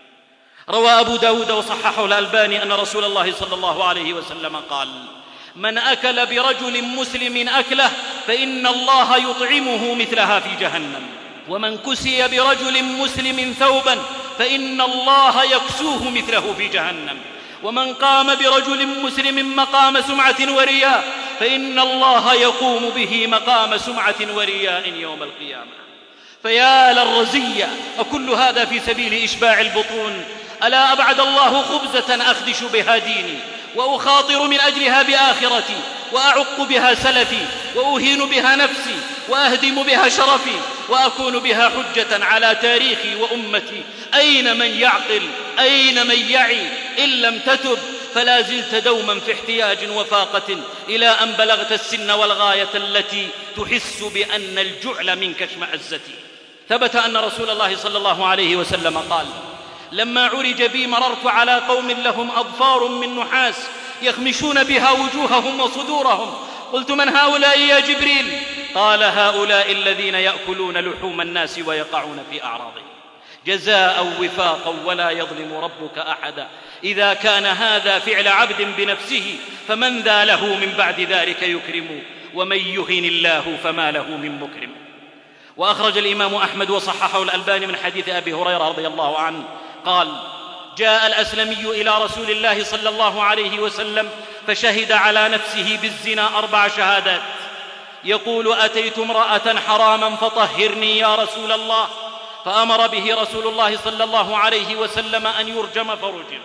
روى أبو داود وصححه الألباني أن رسول الله صلى الله عليه وسلم قال: من أكل برجل مسلم أكله فإن الله يطعمه مثلها في جهنم، ومن كسي برجل مسلم ثوبا فإن الله يكسوه مثله في جهنم، ومن قام برجل مسلم مقام سمعة ورياء فإن الله يقوم به مقام سمعة ورياء يوم القيامة. فيا للرزية، وكل هذا في سبيل إشباع البطون. ألا أبعد الله خبزة أخدش بها ديني وأخاطر من أجلها بآخرتي وأعق بها سلفي وأهين بها نفسي وأهدم بها شرفي وأكون بها حجة على تاريخي وأمتي. أين من يعقل؟ أين من يعي؟ إن لم تتب فلا زلت دوما في احتياج وفاقة إلى أن بلغت السن والغاية التي تحس بأن الجعل منك اشمأزتي. ثبت أن رسول الله صلى الله عليه وسلم قال: لما عرج بي مررت على قوم لهم أظفار من نحاس يخمشون بها وجوههم وصدورهم، قلت: من هؤلاء يا جبريل؟ قال: هؤلاء الذين يأكلون لحوم الناس ويقعون في أعراضهم، جزاء وفاقا ولا يظلم ربك أحدا. إذا كان هذا فعل عبد بنفسه فمن ذا له من بعد ذلك يكرم، ومن يهن الله فما له من مكرم. وأخرج الإمام أحمد وصححه الألباني من حديث أبي هريرة رضي الله عنه قال: جاء الأسلمي إلى رسول الله صلى الله عليه وسلم فشهد على نفسه بالزنا أربع شهادات، يقول: أتيت امرأة حراما فطهرني يا رسول الله، فأمر به رسول الله صلى الله عليه وسلم أن يرجم فرجم.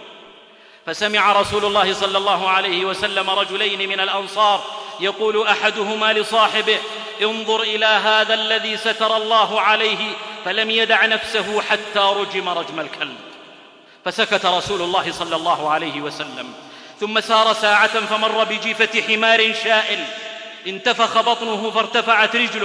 فسمع رسول الله صلى الله عليه وسلم رجلين من الأنصار يقول أحدهما لصاحبه: انظر إلى هذا الذي ستر الله عليه، فلم يدع نفسه حتى رجم رجم الكلب. فسكت رسول الله صلى الله عليه وسلم، ثم سار ساعة فمر بجيفة حمار شائل انتفخ بطنه فارتفعت رجله،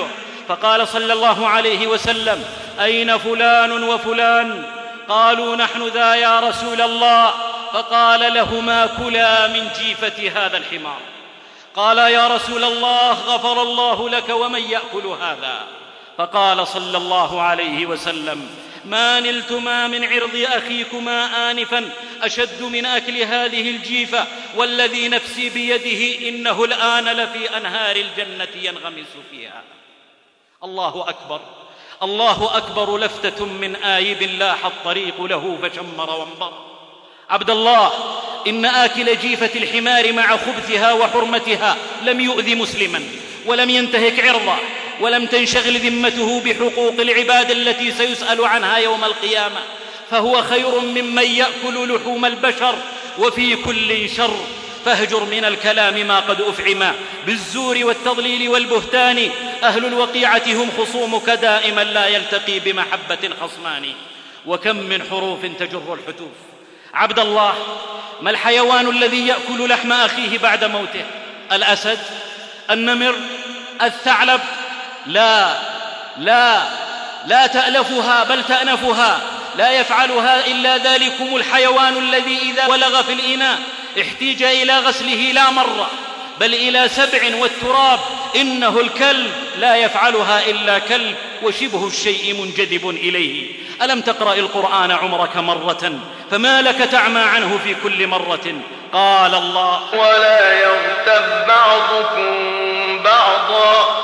فقال صلى الله عليه وسلم: أين فلان وفلان؟ قالوا: نحن ذا يا رسول الله. فقال لهما: كلا من جيفة هذا الحمار. قال: يا رسول الله، غفر الله لك، ومن يأكل هذا؟ فقال صلى الله عليه وسلم: ما نلتما من عرض أخيكما آنفا أشد من أكل هذه الجيفة، والذي نفسي بيده إنه الآن لفي أنهار الجنة ينغمس فيها. الله أكبر، الله أكبر، لفتة من آيب لاح الطريق له فشمر وانبر. عبد الله، إن آكل جيفة الحمار مع خبثها وحرمتها لم يؤذي مسلما، ولم ينتهك عرضه، ولم تنشغل ذمته بحقوق العباد التي سيسأل عنها يوم القيامة، فهو خير ممن يأكل لحوم البشر، وفي كل شر. فاهجر من الكلام ما قد أفعم بالزور والتضليل والبهتان. أهل الوقيعة هم خصومك دائما، لا يلتقي بمحبة خصمان. وكم من حروف تجر الحتوف. عبد الله، ما الحيوان الذي يأكل لحم أخيه بعد موته؟ الأسد؟ النمر؟ الثعلب؟ لا لا لا تألفها بل تأنفها. لا يفعلها إلا ذلكم الحيوان الذي إذا ولغ في الإناء احتيج إلى غسله لا مرة بل إلى سبع والتراب. إنه الكلب، لا يفعلها إلا كلب، وشبه الشيء منجذب إليه. ألم تقرأ القرآن عمرك مرة فما لك تعمى عنه في كل مرة؟ قال الله: ولا يغتب بعضكم بعضا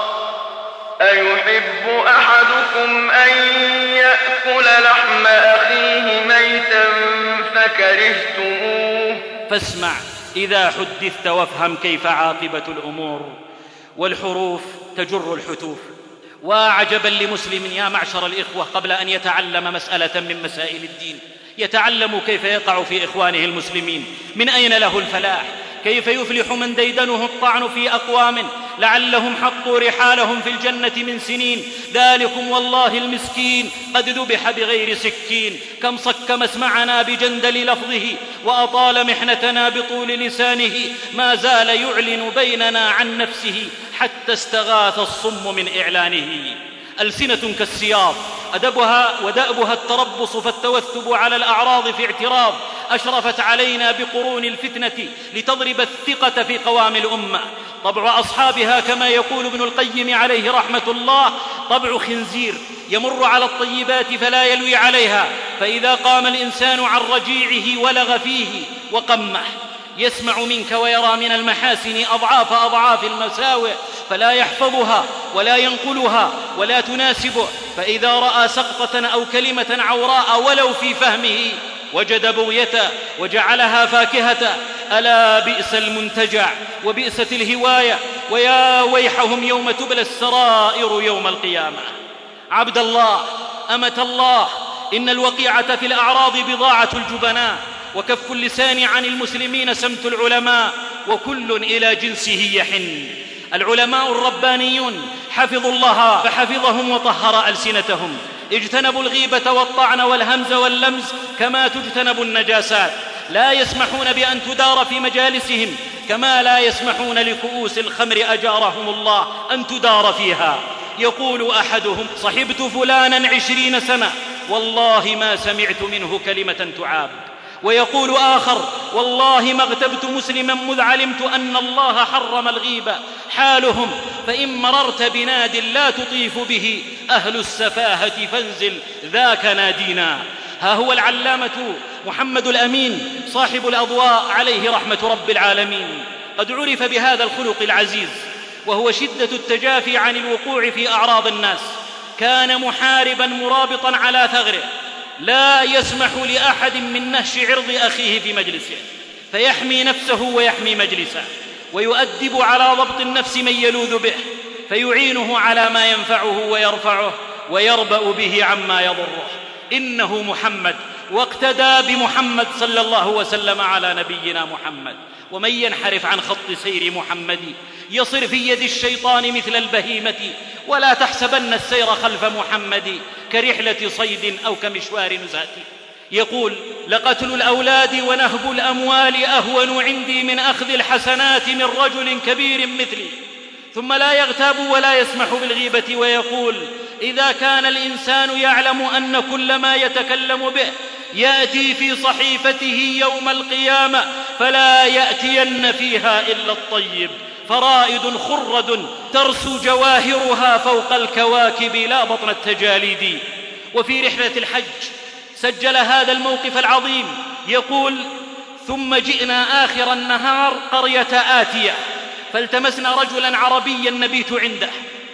أيحب أحدكم أن يأكل لحم أخيه ميتا فكرهتموه. فاسمع إذا حدثت وافهم كيف عاقبة الأمور. والحروف تجر الحتوف. وعجبا لمسلم يا معشر الإخوة قبل أن يتعلم مسألة من مسائل الدين يتعلم كيف يقع في إخوانه المسلمين، من أين له الفلاح، كيف يفلح من ديدنه الطعن في أقوام لعلهم حطوا رحالهم في الجنة من سنين. ذلكم والله المسكين قد ذبح بغير سكين. كم صك مسمعنا بجندل لفظه، وأطال محنتنا بطول لسانه. ما زال يعلن بيننا عن نفسه حتى استغاث الصم من إعلانه. ألسنة كالسياط أدبها ودأبها التربص فالتوثب على الأعراض في اعتراض. أشرفت علينا بقرون الفتنة لتضرب الثقة في قوام الأمة. طبع أصحابها كما يقول ابن القيم عليه رحمة الله طبع خنزير يمر على الطيبات فلا يلوي عليها، فإذا قام الإنسان عن رجيعه ولغ فيه وقمح. يسمع منك ويرى من المحاسن أضعاف أضعاف المساوئ، فلا يحفظها ولا ينقلها ولا تناسبه. فإذا رأى سقطة أو كلمة عوراء ولو في فهمه وجد بغية وجعلها فاكهة. ألا بئس المنتجع وبئست الهواية، ويا ويحهم يوم تبلى السرائر يوم القيامة. عبد الله، أمة الله، إن الوقيعة في الأعراض بضاعة الجبناء، وكف اللسان عن المسلمين سمت العلماء، وكل إلى جنسه يحن. العلماء الربانيون حفظوا الله فحفظهم وطهر ألسنتهم، اجتنبوا الغيبة والطعن والهمز واللمز كما تجتنب النجاسات. لا يسمحون بأن تدار في مجالسهم كما لا يسمحون لكؤوس الخمر أجارهم الله أن تدار فيها. يقول أحدهم: صحبت فلانا عشرين سنة والله ما سمعت منه كلمة تعاب. ويقول آخر: والله ما اغتبت مسلما مذ علمت أن الله حرم الغيبة. حالهم: فإن مررت بناد لا تطيف به أهل السفاهة فانزل ذاك نادينا. ها هو العلامة محمد الأمين صاحب الأضواء عليه رحمة رب العالمين قد عرف بهذا الخلق العزيز، وهو شدة التجافي عن الوقوع في أعراض الناس. كان محاربا مرابطا على ثغره، لا يسمح لأحد من نهش عرض أخيه في مجلسه، فيحمي نفسه ويحمي مجلسه، ويؤدب على ضبط النفس من يلوذ به، فيعينه على ما ينفعه ويرفعه، ويربأ به عما يضره. إنه محمد، واقتدى بمحمد صلى الله وسلم على نبينا محمد. ومن ينحرف عن خط سير محمد يصر في يد الشيطان مثل البهيمة. ولا تحسبن السير خلف محمد كرحلة صيد أو كمشوار نزهة. يقول: لقتل الأولاد ونهب الأموال أهون عندي من أخذ الحسنات من رجل كبير مثلي. ثم لا يغتاب ولا يسمح بالغيبة ويقول: إذا كان الإنسان يعلم أن كل ما يتكلم به يأتي في صحيفته يوم القيامة فلا يأتين فيها إلا الطيب، فرائد خرد ترسو جواهرها فوق الكواكب لا بطن التجاليد. وفي رحلة الحج سجل هذا الموقف العظيم يقول: ثم جئنا آخر النهار قرية آتية فالتمسنا رجلا عربيا نبيت عنده،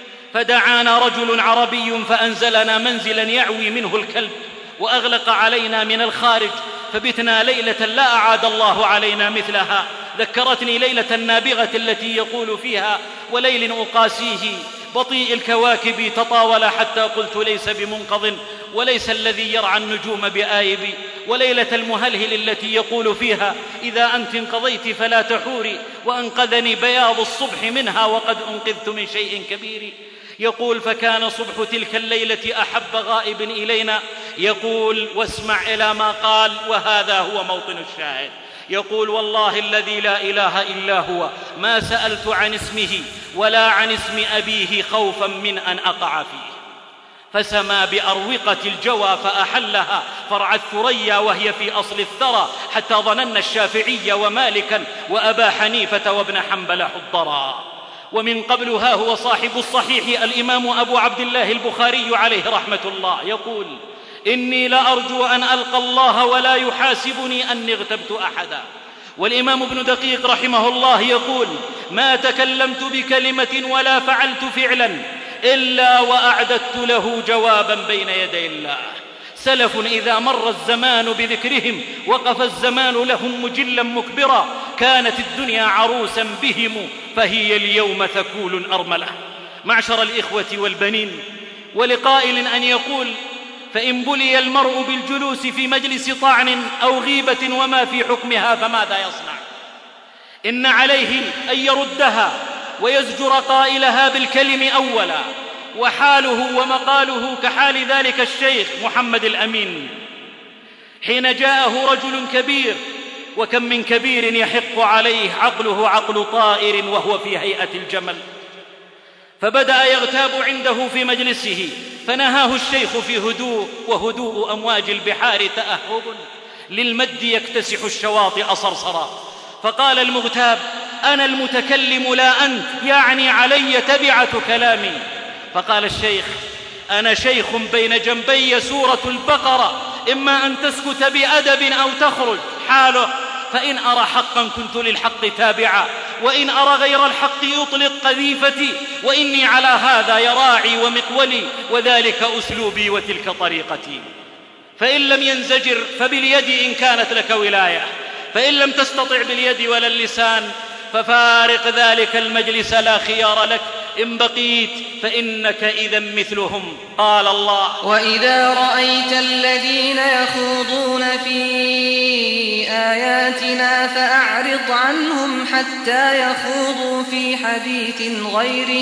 فدعانا رجل عربي فأنزلنا منزلا يعوي منه الكلب وأغلق علينا من الخارج، فبتنا ليلة لا أعاد الله علينا مثلها. ذكرتني ليلة النابغة التي يقول فيها: وليل أقاسيه بطيء الكواكب تطاول حتى قلت ليس بمنقض وليس الذي يرعى النجوم بآيب. وليلة المهلهل التي يقول فيها: إذا أنت انقضيت فلا تحوري وأنقذني بياض الصبح منها وقد أنقذت من شيء كبير. يقول: فكان صبح تلك الليلة أحب غائب إلينا. يقول: واسمع إلى ما قال، وهذا هو موطن الشاهد. يقول: والله الذي لا إله إلا هو ما سألت عن اسمه ولا عن اسم أبيه خوفا من أن أقع فيه، فسما بأروقة الجوى فأحلها فرع الثريا وهي في أصل الثرى، حتى ظننا الشافعي ومالكا وأبا حنيفة وابن حنبل حضرا. ومن قبل ها هو صاحب الصحيح الإمام أبو عبد الله البخاري عليه رحمة الله يقول: إني لأرجو أن ألقى الله ولا يحاسبني أني اغتبت أحدا. والإمام ابن دقيق رحمه الله يقول: ما تكلمت بكلمة ولا فعلت فعلا إلا وأعددت له جوابا بين يدي الله. سلف إذا مر الزمان بذكرهم وقف الزمان لهم مجلا مكبرا، كانت الدنيا عروسا بهم فهي اليوم ثكول أرملة. معشر الإخوة والبنين، ولقائل أن يقول: فإن بلي المرء بالجلوس في مجلس طعن أو غيبة وما في حكمها فماذا يصنع؟ إن عليه أن يردها ويزجر قائلها بالكلم أولا، وحاله ومقاله كحال ذلك الشيخ محمد الأمين حين جاءه رجل كبير، وكم من كبير يحق عليه عقله عقل طائر وهو في هيئة الجمل، فبدأ يغتاب عنده في مجلسه، فنهاه الشيخ في هدوء، وهدوء أمواج البحار تأهب للمد يكتسح الشواطئ صرصرا. فقال المغتاب: أنا المتكلم لا أنت، يعني علي تبعة كلامي. فقال الشيخ: أنا شيخ بين جنبي سورة البقرة، إما أن تسكت بأدب أو تخرج. حاله: فإن أرى حقا كنت للحق تابعا، وإن أرى غير الحق يطلق قذيفتي، وإني على هذا يراعي ومقولي، وذلك أسلوبي وتلك طريقتي. فإن لم ينزجر فباليد إن كانت لك ولاية، فإن لم تستطع باليد ولا اللسان ففارق ذلك المجلس لا خيار لك، إن بقيت فإنك إذا مثلهم. قال الله: وإذا رأيت الذين يخوضون في آياتنا فأعرض عنهم حتى يخوضوا في حديث غيره،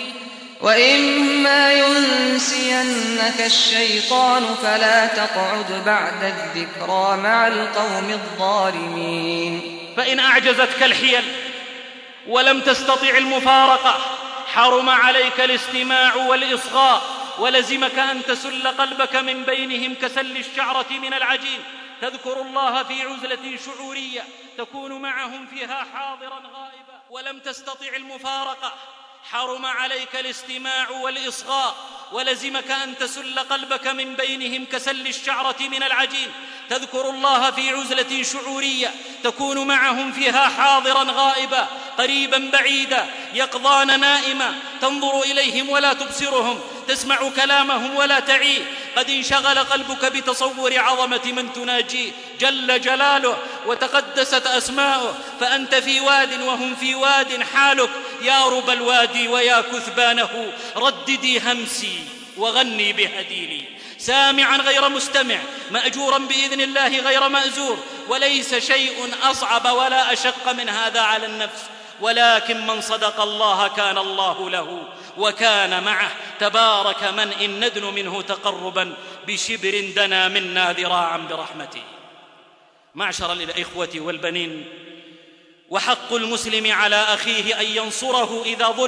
وإما ينسينك الشيطان فلا تقعد بعد الذكرى مع القوم الظالمين. فإن أعجزتك الحيل ولم تستطع المفارقة حرم عليك الاستماع والإصغاء، ولزمك أن تسل قلبك من بينهم كسل الشعرة من العجين. تذكر الله في عزلة شعورية تكون معهم فيها حاضرا غائبا. ولم تستطع المفارقة حرم عليك الاستماع والإصغاء، ولزمك أن تسل قلبك من بينهم كسل الشعرة من العجين. تذكر الله في عزلة شعورية تكون معهم فيها حاضرا غائبا، قريبا بعيدا، يقظان نائما، تنظر إليهم ولا تبصرهم، تسمع كلامهم ولا تعيه. قد انشغل قلبك بتصور عظمة من تناجيه جل جلاله وتقدست أسماؤه، فأنت في واد وهم في واد. حالك: يا رب الوادي ويا كثبانه، رددي همسي وغني بهديلي. سامعا غير مستمع، مأجورا بإذن الله غير مأزور. وليس شيء أصعب ولا أشق من هذا على النفس، ولكن من صدق الله كان الله له وكان معه. تبارك من إن ندن منه تقربا بشبر دنا منا ذراعا برحمته. معشر الإخوة والبنين، وحق المسلم على أخيه أن ينصره إذا ظلم،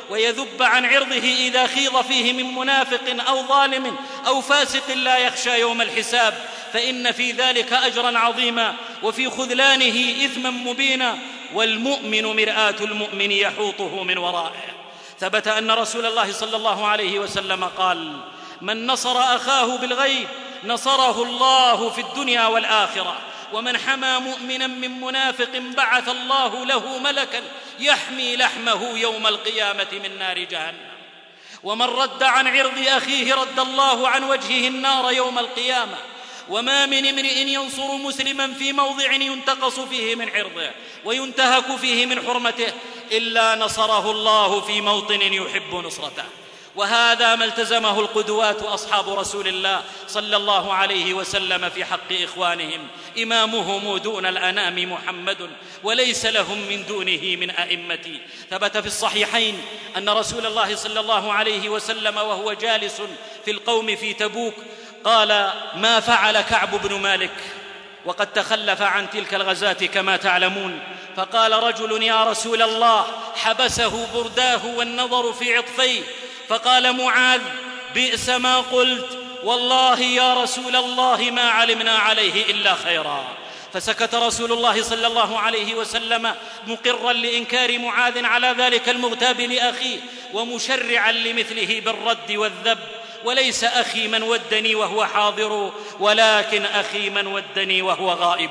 ويذب عن عرضه إذا خيض فيه من منافق أو ظالم أو فاسق لا يخشى يوم الحساب، فإن في ذلك أجرا عظيما وفي خذلانه إثما مبينا. والمؤمن مرآة المؤمن يحوطه من ورائه. ثبت أن رسول الله صلى الله عليه وسلم قال: من نصر أخاه بالغيب نصره الله في الدنيا والآخرة، ومن حمى مؤمنا من منافق بعث الله له ملكا يحمي لحمه يوم القيامة من نار جهنم، ومن رد عن عرض أخيه رد الله عن وجهه النار يوم القيامة. وما من امرئ ينصر مسلما في موضع ينتقص فيه من عرضه وينتهك فيه من حرمته إلا نصره الله في موطن يحب نصرته. وهذا ما التزمه القدوات أصحاب رسول الله صلى الله عليه وسلم في حق إخوانهم. إمامهم دون الأنام محمد، وليس لهم من دونه من أئمة. ثبت في الصحيحين أن رسول الله صلى الله عليه وسلم وهو جالس في القوم في تبوك قال: ما فعل كعب بن مالك؟ وقد تخلف عن تلك الغزاة كما تعلمون. فقال رجل: يا رسول الله، حبسه برداه والنظر في عطفيه. فقال معاذ: بئس ما قلت، والله يا رسول الله ما علمنا عليه إلا خيرا. فسكت رسول الله صلى الله عليه وسلم مقرا لإنكار معاذ على ذلك المغتاب لأخيه، ومشرعا لمثله بالرد والذب. وليس أخي من ودني وهو حاضر، ولكن أخي من ودني وهو غائب.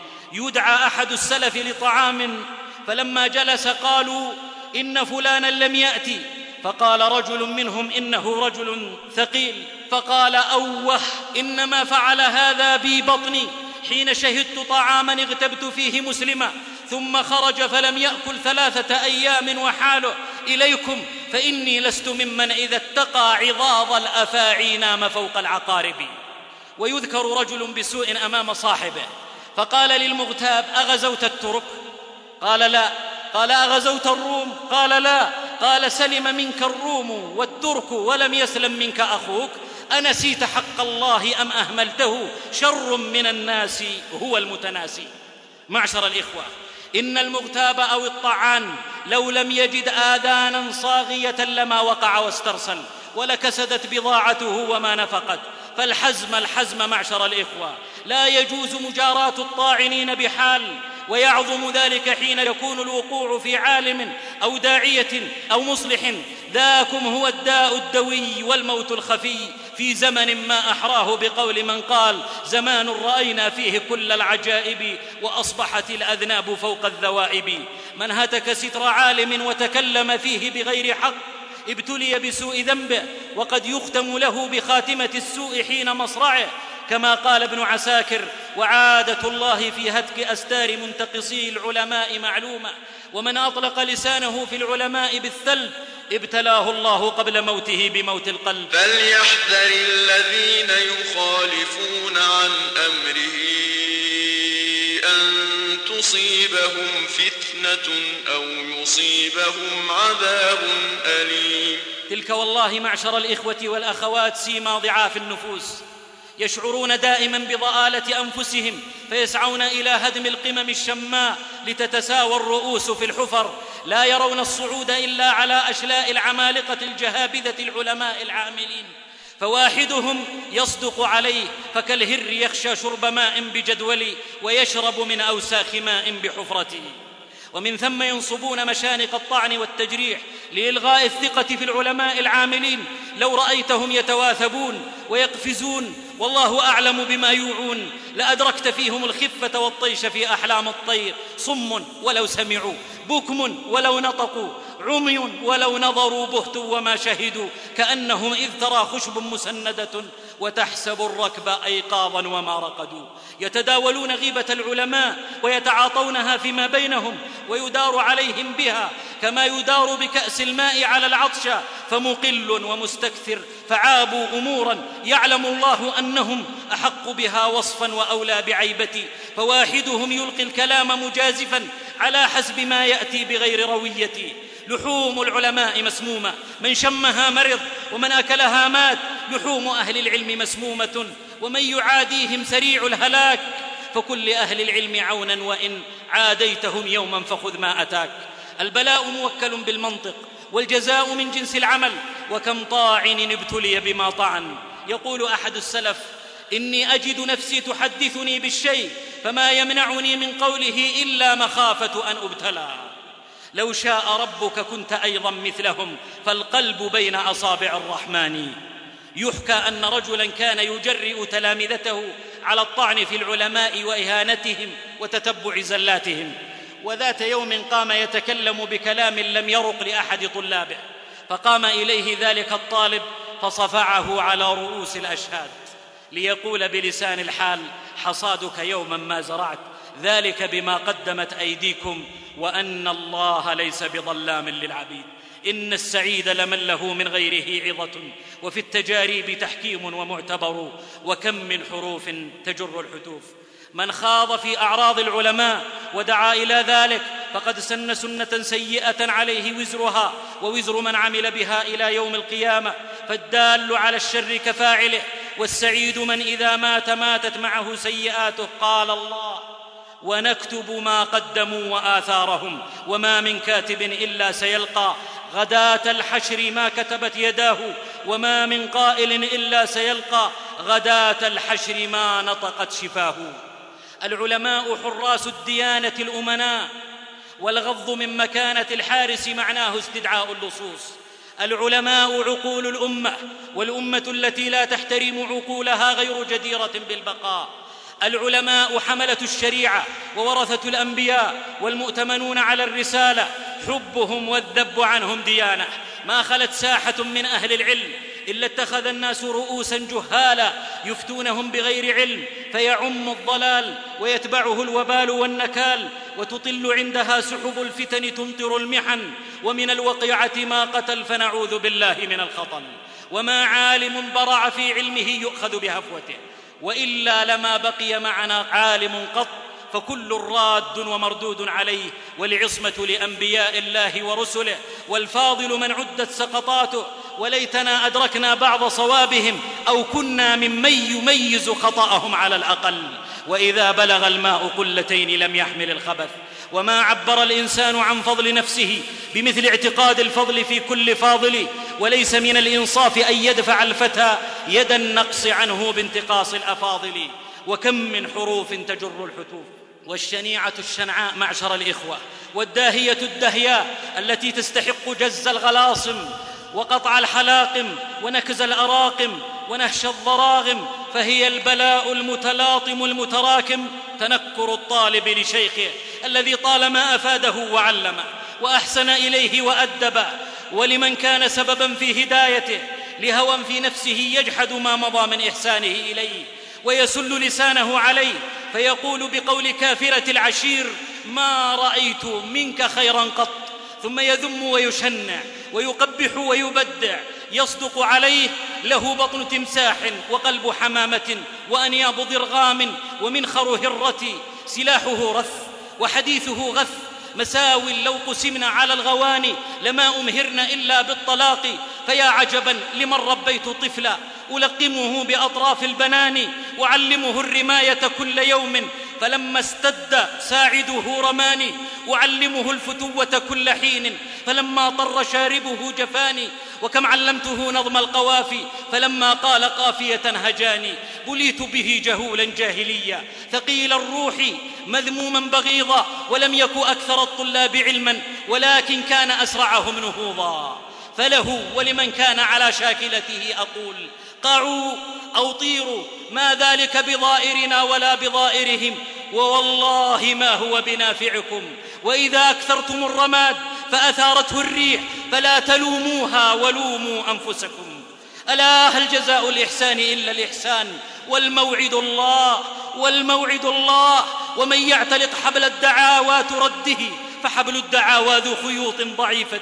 يدعى أحد السلف لطعام، فلما جلس قالوا: إن فلانا لم يأتي. فقال رجل منهم: إنه رجل ثقيل. فقال: أوه، إنما فعل هذا بي بطني حين شهدت طعاما اغتبت فيه مسلما، ثم خرج فلم يأكل ثلاثة أيام وحاله إليكم، فإني لست ممن إذا اتقى عظاظ الأفاعي نام فوق العقارب. ويذكر رجل بسوء أمام صاحبه، فقال للمغتاب: أغزوت الترك؟ قال: لا. قال: أغزوت الروم؟ قال: لا. قال: سلم منك الروم والترك ولم يسلم منك أخوك؟ أنسيت حق الله أم أهملته؟ شر من الناس هو المتناسي. معشر الإخوة، إن المغتاب أو الطعان لو لم يجد آذانا صاغية لما وقع واسترسل، ولكسدت بضاعته وما نفقت. فالحزم الحزم معشر الإخوة، لا يجوز مجاراة الطاعنين بحال، ويعظم ذلك حين يكون الوقوع في عالم أو داعية أو مصلح. ذاكم هو الداء الدوي والموت الخفي في زمن ما أحراه بقول من قال: زمان رأينا فيه كل العجائب، وأصبحت الأذناب فوق الذوائب. من هتك ستر عالم وتكلم فيه بغير حق ابتلي بسوء ذنبه، وقد يختم له بخاتمة السوء حين مصرعه، كما قال ابن عساكر: وعادة الله في هتك أستار منتقصي العلماء معلومة، ومن أطلق لسانه في العلماء بالثلب ابتلاه الله قبل موته بموت القلب. فليحذر الذين يخالفون عن أمره أن تصيبهم فتنة أو يصيبهم عذاب أليم. تلك والله معشر الإخوة والأخوات سيما ضعاف النفوس، يشعرون دائما بضآلة أنفسهم، فيسعون إلى هدم القمم الشماء لتتساوى الرؤوس في الحفر. لا يرون الصعود إلا على أشلاء العمالقة الجهابذة العلماء العاملين. فواحدهم يصدق عليه فكالهر يخشى شرب ماء بجدول، ويشرب من أوساخ ماء بحفرته. ومن ثم ينصبون مشانق الطعن والتجريح لإلغاء الثقة في العلماء العاملين. لو رأيتهم يتواثبون ويقفزون والله أعلم بما يوعون لأدركت فيهم الخفة والطيش في أحلام الطير. صم ولو سمعوا، بكم ولو نطقوا، عمي ولو نظروا، بهتوا وما شهدوا. كأنهم إذ ترى خشب مسندة وتحسب الركب أيقاظا وما رقدوا. يتداولون غيبة العلماء ويتعاطونها فيما بينهم، ويدار عليهم بها كما يدار بكأس الماء على العطش، فمقل ومستكثر. فعابوا أمورا يعلم الله أنهم أحق بها وصفا وأولى بعيبتي. فواحدهم يلقي الكلام مجازفا على حسب ما يأتي بغير رويتي. لحوم العلماء مسمومة، من شمها مرض ومن أكلها مات. لحوم أهل العلم مسمومة، ومن يعاديهم سريع الهلاك. فكل أهل العلم عونا، وإن عاديتهم يوما فخذ ما أتاك. البلاء موكل بالمنطق، والجزاء من جنس العمل، وكم طاعن ابتلي بما طعن. يقول أحد السلف: إني أجد نفسي تحدثني بالشيء فما يمنعني من قوله إلا مخافة أن أبتلى. لو شاء ربك كنت أيضا مثلهم، فالقلب بين أصابع الرحمن. يحكى أن رجلا كان يجرئ تلامذته على الطعن في العلماء وإهانتهم وتتبع زلاتهم، وذات يوم قام يتكلم بكلام لم يرق لأحد طلابه، فقام إليه ذلك الطالب فصفعه على رؤوس الأشهاد ليقول بلسان الحال: حصادك يوما ما زرعت، ذلك بما قدمت أيديكم، وأن الله ليس بظلام للعبيد. إن السعيد لمن له من غيره عظة، وفي التجاريب تحكيم ومعتبر، وكم من حروف تجر الحتوف. من خاض في أعراض العلماء ودعا إلى ذلك فقد سن سنة سيئة عليه وزرها ووزر من عمل بها إلى يوم القيامة، فالدال على الشر كفاعله، والسعيد من إذا مات ماتت معه سيئاته. قال الله: ونكتب ما قدموا وآثارهم، وما من كاتب إلا سيلقى غداة الحشر ما كتبت يداه، وما من قائل إلا سيلقى غداة الحشر ما نطقت شفاه. العلماء حراس الديانة الأمناء، والغض من مكانة الحارس معناه استدعاء اللصوص. العلماء عقول الأمة، والأمة التي لا تحترم عقولها غير جديرة بالبقاء. العلماء حملة الشريعة وورثة الأنبياء والمؤتمنون على الرسالة، حبهم والذب عنهم ديانة. ما خلت ساحة من أهل العلم إلا اتخذ الناس رؤوسا جهالا يفتونهم بغير علم، فيعم الضلال ويتبعه الوبال والنكال، وتطل عندها سحب الفتن تمطر المحن، ومن الوقيعة ما قتل، فنعوذ بالله من الخطل. وما عالم برع في علمه يؤخذ بهفوته، وإلا لما بقي معنا عالم قط، فكل راد ومردود عليه، والعصمة لأنبياء الله ورسله، والفاضل من عدت سقطاته. وليتنا أدركنا بعض صوابهم، أو كنا ممن يميز خطأهم على الأقل. وإذا بلغ الماء قلتين لم يحمل الخبث. وما عبر الإنسان عن فضل نفسه بمثل اعتقاد الفضل في كل فاضل، وليس من الإنصاف أن يدفع الفتى يد النقص عنه بانتقاص الأفاضل. وكم من حروف تجر الحتوف. والشنيعة الشنعاء معشر الإخوة، والداهية الدهياء التي تستحق جز الغلاصم وقطع الحلاقم ونكز الأراقم ونهش الضراغم، فهي البلاء المتلاطم المتراكم، تنكر الطالب لشيخه الذي طالما أفاده وعلمه وأحسن إليه وأدبه، ولمن كان سببا في هدايته، لهوى في نفسه يجحد ما مضى من إحسانه إليه ويسل لسانه عليه، فيقول بقول كافرة العشير: ما رأيت منك خيرا قط، ثم يذم ويشنع ويقبح ويبدع. يصدق عليه: له بطن تمساح وقلب حمامة وأنياب ضرغام ومنخر هرة، سلاحه رث وحديثه غث، مساو لو قسمنا على الغواني لما أمهرن إلا بالطلاق. فيا عجبا لمن ربيت طفلا ألقمه بأطراف البنان، أعلمه الرماية كل يوم فلما استد ساعده رماني، أعلمه الفتوة كل حين فلما طر شاربه جفاني. وكم علمته نظم القوافي فلما قال قافية هجاني، بليت به جهولا جاهليا ثقيل الروح مذموما بغيضا، ولم يك أكثر الطلاب علما ولكن كان أسرعهم نهوضا. فله ولمن كان على شاكلته أقول: قعوا أو طيروا، ما ذلك بضائرنا ولا بضائرهم، ووالله ما هو بنافعكم. وإذا أكثرتم الرماد فأثارته الريح فلا تلوموها ولوموا أنفسكم. ألا هل جزاء الإحسان إلا الإحسان؟ والموعد الله والموعد الله. ومن يعتلق حبل الدعاوى ترده، فحبل الدعاوى ذو خيوط ضعيفة.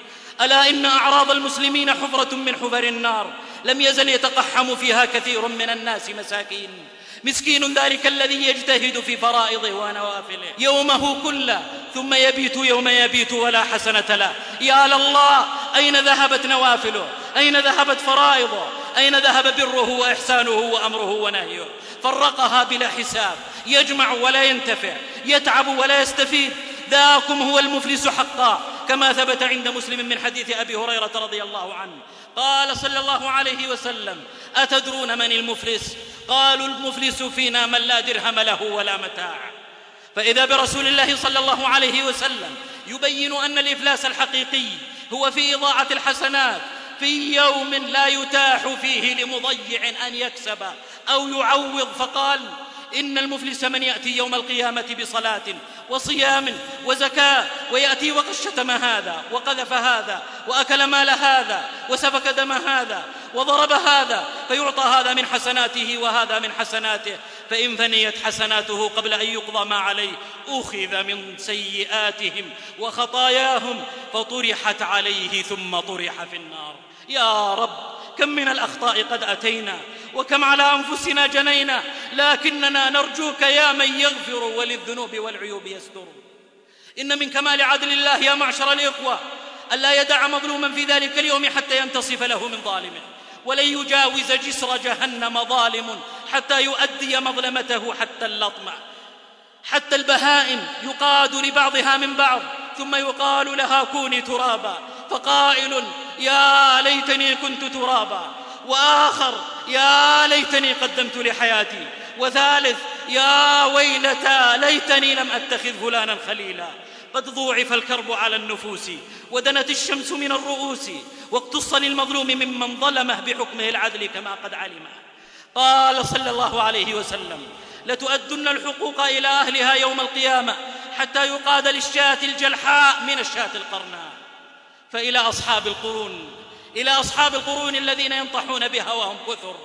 ألا إن أعراض المسلمين حفرة من حفر النار، لم يزل يتقحم فيها كثير من الناس مساكين. مسكين ذلك الذي يجتهد في فرائضه ونوافله يومه كله، ثم يبيت يوم يبيت ولا حسنة له. يا لله، أين ذهبت نوافله؟ أين ذهبت فرائضه؟ أين ذهب بره وإحسانه وأمره ونهيه؟ فرقها بلا حساب، يجمع ولا ينتفع، يتعب ولا يستفيد. ذاكم هو المفلس حقا، كما ثبت عند مسلم من حديث أبي هريرة رضي الله عنه قال صلى الله عليه وسلم: أتدرون من المفلس؟ قالوا: المفلس فينا من لا درهم له ولا متاع. فإذا برسول الله صلى الله عليه وسلم يبين أن الإفلاس الحقيقي هو في إضاعة الحسنات في يوم لا يتاح فيه لمضيع أن يكسب أو يعوض، فقال: إن المفلس من يأتي يوم القيامة بصلاة وصيام وزكاة ويأتي وقد شتم هذا وقذف هذا وأكل مال هذا وسفك دم هذا وضرب هذا، فيعطى هذا من حسناته وهذا من حسناته، فإن فنيت حسناته قبل أن يقضى ما عليه أخذ من سيئاتهم وخطاياهم فطرحت عليه ثم طرح في النار. يا رب، كم من الأخطاء قد أتينا وكم على أنفسنا جنينا، لكننا نرجوك يا من يغفر وللذنوب والعيوب يستر. إن من كمال عدل الله يا معشر الإخوة ألا يدع مظلوما في ذلك اليوم حتى ينتصف له من ظالمه، ولن يجاوز جسر جهنم ظالم حتى يؤدي مظلمته حتى اللطمة. حتى البهائم يقاد لبعضها من بعض ثم يقال لها كوني ترابا، فقائل: يا ليتني كنت ترابا، وآخر: يا ليتني قدمت لحياتي، وثالث: يا ويلتى ليتني لم أتخذ فلانا خليلا. قد ضوعف الكرب على النفوس ودنت الشمس من الرؤوس، واقتص للمظلوم ممن ظلمه بحكمه العدل كما قد علمه. قال صلى الله عليه وسلم: لتؤدن الحقوق إلى أهلها يوم القيامة حتى يقاد للشاة الجلحاء من الشاة القرناء. فإلى أصحاب القرون إلى أصحاب القرون الذين ينطحون بها وهم كثر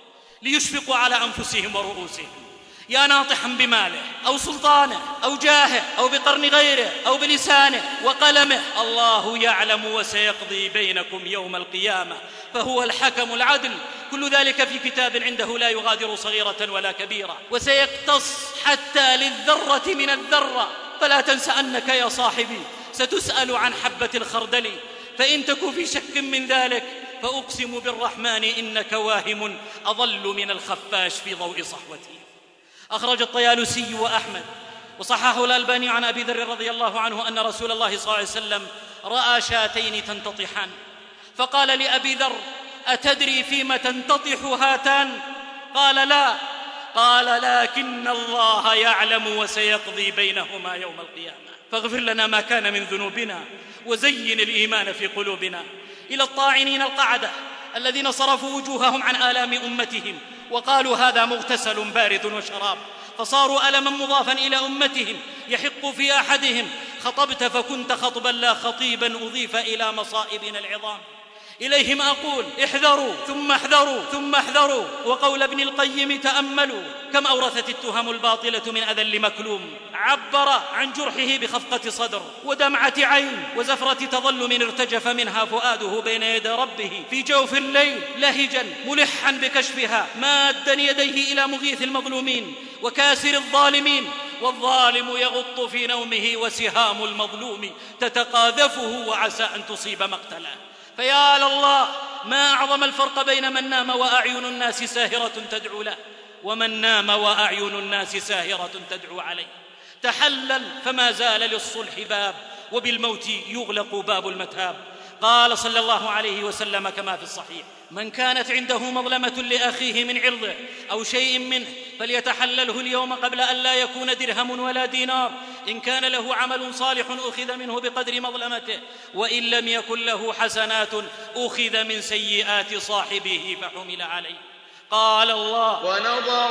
ليشفقوا على أنفسهم ورؤوسهم، يا ناطحا بماله أو سلطانه أو جاهه أو بقرن غيره أو بلسانه وقلمه، الله يعلم وسيقضي بينكم يوم القيامة، فهو الحكم العدل. كل ذلك في كتاب عنده لا يغادر صغيرة ولا كبيرة، وسيقتص حتى للذرة من الذرة. فلا تنس أنك يا صاحبي ستسأل عن حبة الخردل، فإن تكن في شك من ذلك فأقسم بالرحمن إنك واهم أضل من الخفاش في ضوء صحوته. أخرج الطيالسي وأحمد وصححه الألباني عن أبي ذر رضي الله عنه أن رسول الله صلى الله عليه وسلم رأى شاتين تنتطحان، فقال لأبي ذر: أتدري فيما تنتطح هاتان؟ قال: لا. قال: لكن الله يعلم وسيقضي بينهما يوم القيامة، فاغفر لنا ما كان من ذنوبنا وزين الإيمان في قلوبنا. إلى الطاعنين القعدة الذين صرفوا وجوههم عن آلام أمتهم وقالوا هذا مغتسل بارد وشراب، فصاروا ألما مضافا إلى أمتهم يحق في أحدهم: خطبت فكنت خطبا لا خطيبا أضيف إلى مصائبنا العظام. إليهم أقول: احذروا ثم احذروا ثم احذروا. وقول ابن القيم: تأملوا كم أورثت التهم الباطلة من أذل مكلوم، عبر عن جرحه بخفقة صدر ودمعة عين وزفرة تظلم ارتجف منها فؤاده بين يدي ربه في جوف الليل لهجا ملحا بكشفها، مادا يديه إلى مغيث المظلومين وكاسر الظالمين، والظالم يغط في نومه وسهام المظلوم تتقاذفه وعسى أن تصيب مقتله. فيا لله، ما أعظم الفرق بين من نام وأعين الناس ساهرة تدعو له ومن نام وأعين الناس ساهرة تدعو عليه. تحلل فما زال للصلح باب، وبالموت يغلق باب المتاب. قال صلى الله عليه وسلم كما في الصحيح: من كانت عنده مظلمة لأخيه من عرضه أو شيء منه فليتحلله اليوم قبل أن لا يكون درهم ولا دينار. إن كان له عمل صالح أخذ منه بقدر مظلمته، وإن لم يكن له حسنات أخذ من سيئات صاحبه فحمل عليه. قال الله: ونضع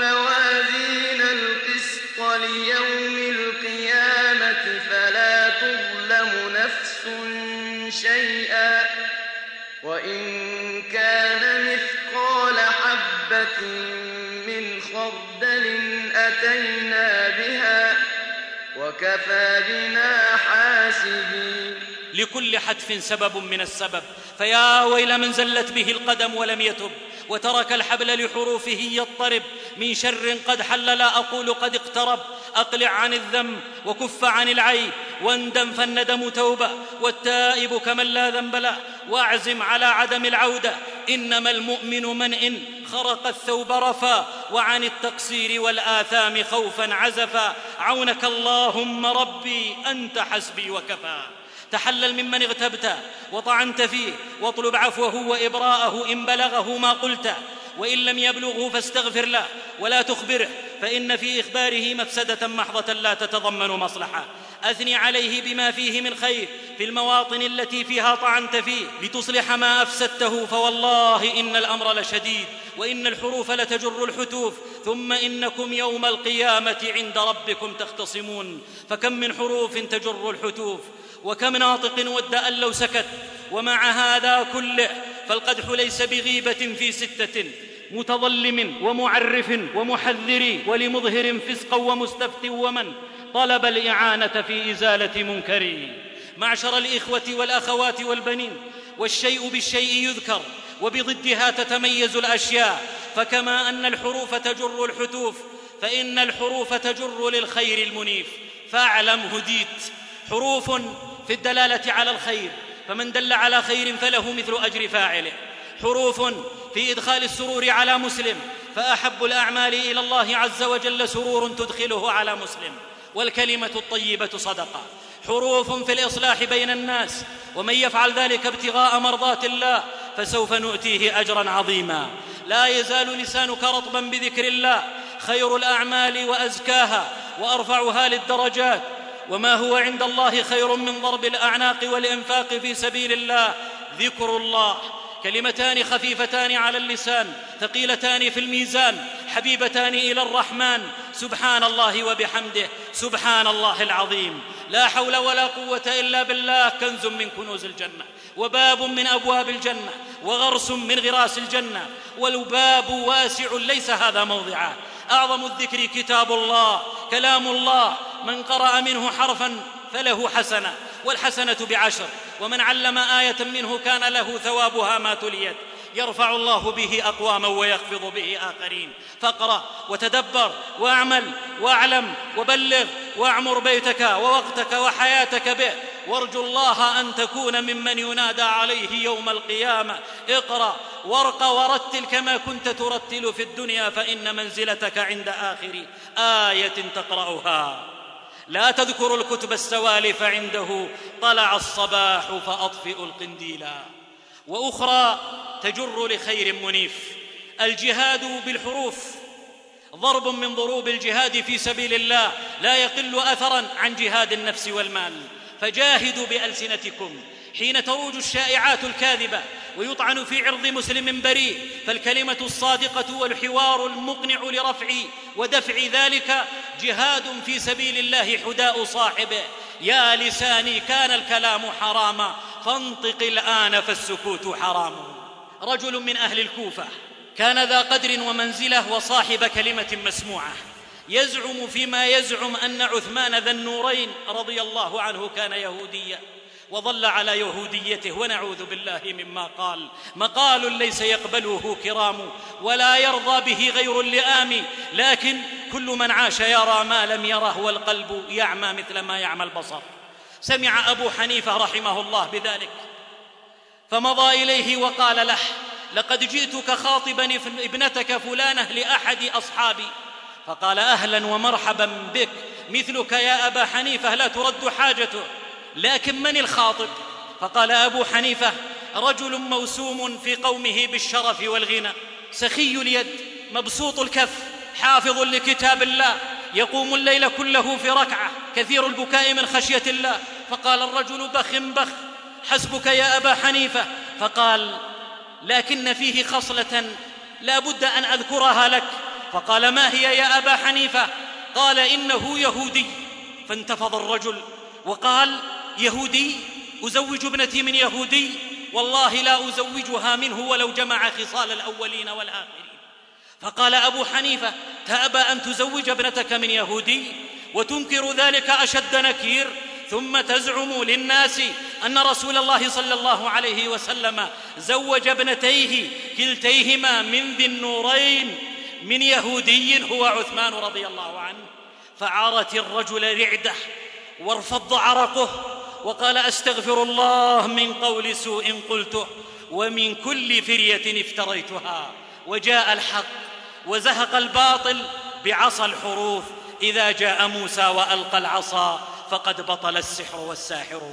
الموازين القسط ليوم القيامة فلا تظلم نفس شيئا وإن كان مثقال حبة من خردل أتينا بها وكفى بنا حاسبين. لكل حتف سبب من السبب، فيا ويل من زلت به القدم ولم يتب وترك الحبل لحروفه يضطرب من شر قد حل، لا أقول قد اقترب. أقلع عن الذنب وكف عن العيب واندم فالندم توبة، والتائب كمن لا ذنب له، واعزم على عدم العودة. إنما المؤمن من إن خرق الثوب رفا وعن التقصير والآثام خوفا عزفا. عونك اللهم ربي أنت حسبي وكفى. تحلل ممن اغتبت وطعنت فيه، واطلب عفوه وإبراءه إن بلغه ما قلت، وإن لم يبلغه فاستغفر له ولا تخبره، فإن في إخباره مفسدة محضة لا تتضمن مصلحة. أثني عليه بما فيه من خير في المواطن التي فيها طعنت فيه لتصلح ما أفسدته، فوالله إن الأمر لشديد، وإن الحروف لتجر الحتوف، ثم إنكم يوم القيامة عند ربكم تختصمون. فكم من حروف تجر الحتوف، وكم ناطق ود أن لو سكت. ومع هذا كله فالقدح ليس بغيبة في ستة: متظلم ومعرف ومحذر ولمظهر فسقا ومستفت ومن طلب الإعانة في إزالة منكر. معشر الإخوة والأخوات والبنين، والشيء بالشيء يذكر وبضدها تتميز الأشياء، فكما أن الحروف تجر الحتوف فإن الحروف تجر للخير المنيف. فاعلم هديت. حروف في الدلالة على الخير، فمن دل على خير فله مثل أجر فاعله. حروف في إدخال السرور على مسلم، فأحب الأعمال إلى الله عز وجل سرور تدخله على مسلم، والكلمة الطيبة صدقة. حروف في الإصلاح بين الناس، ومن يفعل ذلك ابتغاء مرضات الله فسوف نؤتيه أجرا عظيما. لا يزال لسانك رطبا بذكر الله، خير الأعمال وأزكاها وأرفعها للدرجات، وما هو عند الله خير من ضرب الأعناق والإنفاق في سبيل الله ذكر الله. كلمتان خفيفتان على اللسان ثقيلتان في الميزان، حبيبتان إلى الرحمن: سبحان الله وبحمده، سبحان الله العظيم. لا حول ولا قوة إلا بالله كنز من كنوز الجنة، وباب من أبواب الجنة، وغرس من غراس الجنة، والباب واسع ليس هذا موضعه. أعظم الذكر كتاب الله كلام الله، من قرأ منه حرفا فله حسنة، والحسنة بعشر، ومن علم آية منه كان له ثوابها ما تليت. يرفع الله به أقواما ويخفض به آخرين. فاقرأ وتدبر واعمل واعلم وبلغ، واعمر بيتك ووقتك وحياتك به، وارجو الله أن تكون ممن ينادى عليه يوم القيامة: اقرأ وارق ورتل كما كنت ترتل في الدنيا، فإن منزلتك عند آخر آية تقرأها. لا تذكر الكتب السوالف عنده طلع الصباح فأطفئ القنديلا. وأخرى تجر لخير منيف: الجهاد بالحروف ضرب من ضروب الجهاد في سبيل الله، لا يقل أثرا عن جهاد النفس والمال. فجاهدوا بألسنتكم حين تروج الشائعات الكاذبة ويطعن في عرض مسلم بريء، فالكلمة الصادقة والحوار المقنع لرفع ودفع ذلك جهاد في سبيل الله حداء صاحبه. يا لساني كان الكلام حراما، فانطق الآن فالسكوت حرام. رجل من أهل الكوفة كان ذا قدر ومنزلة وصاحب كلمة مسموعة، يزعم فيما يزعم أن عثمان ذا النورين رضي الله عنه كان يهوديا، وظل على يهوديته، ونعوذ بالله مما قال. مقال ليس يقبله كرام، ولا يرضى به غير اللئام، لكن كل من عاش يرى ما لم يره، والقلب يعمى مثل ما يعمى البصر. سمع أبو حنيفة رحمه الله بذلك، فمضى إليه وقال له: لقد جئتك خاطبا ابنتك فلانة لأحد أصحابي. فقال: أهلا ومرحبا بك، مثلك يا أبا حنيفة لا ترد حاجته، لكن من الخاطب؟ فقال أبو حنيفة: رجل موسوم في قومه بالشرف والغنى، سخي اليد، مبسوط الكف، حافظ لكتاب الله، يقوم الليل كله في ركعة، كثير البكاء من خشية الله. فقال الرجل: بخ بخ، حسبك يا أبا حنيفة. فقال: لكن فيه خصلة لا بد أن أذكرها لك. فقال: ما هي يا أبا حنيفة؟ قال: إنه يهودي. فانتفض الرجل وقال: يهودي؟ أزوج ابنتي من يهودي؟ والله لا أزوجها منه ولو جمع خصال الأولين والآخرين. فقال أبو حنيفة: تأبى أن تزوج ابنتك من يهودي وتنكر ذلك أشد نكير، ثم تزعم للناس أن رسول الله صلى الله عليه وسلم زوج ابنتيه كلتيهما من ذي النورين من يهودي هو عثمان رضي الله عنه. فعارت الرجل رعده وارفض عرقه، وقال: أستغفر الله من قول سوء قلته ومن كل فرية افتريتها. وجاء الحق وزهق الباطل بعصا الحروف. إذا جاء موسى وألقى العصا فقد بطل السحر والساحر.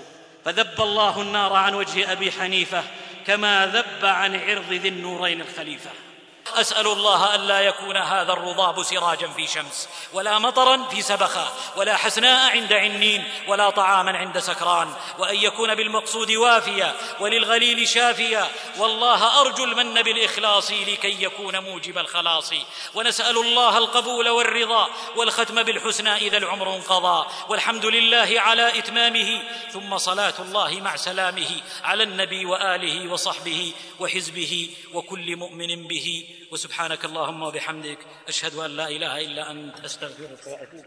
فذب الله النار عن وجه أبي حنيفة كما ذب عن عرض ذي النورين الخليفة. أسأل الله ألا يكون هذا الرضاب سراجا في شمس، ولا مطرا في سبخة، ولا حسناء عند عنين، ولا طعاما عند سكران، وأن يكون بالمقصود وافيا وللغليل شافيا. والله أرجو المن بالإخلاص لكي يكون موجب الخلاص. ونسأل الله القبول والرضا والختم بالحسنى إذا العمر انقضى. والحمد لله على إتمامه، ثم صلاة الله مع سلامه على النبي وآله وصحبه وحزبه وكل مؤمن به. وسبحانك اللهم وبحمدك، أشهد أن لا إله إلا أنت، أستغفرك وأتوب.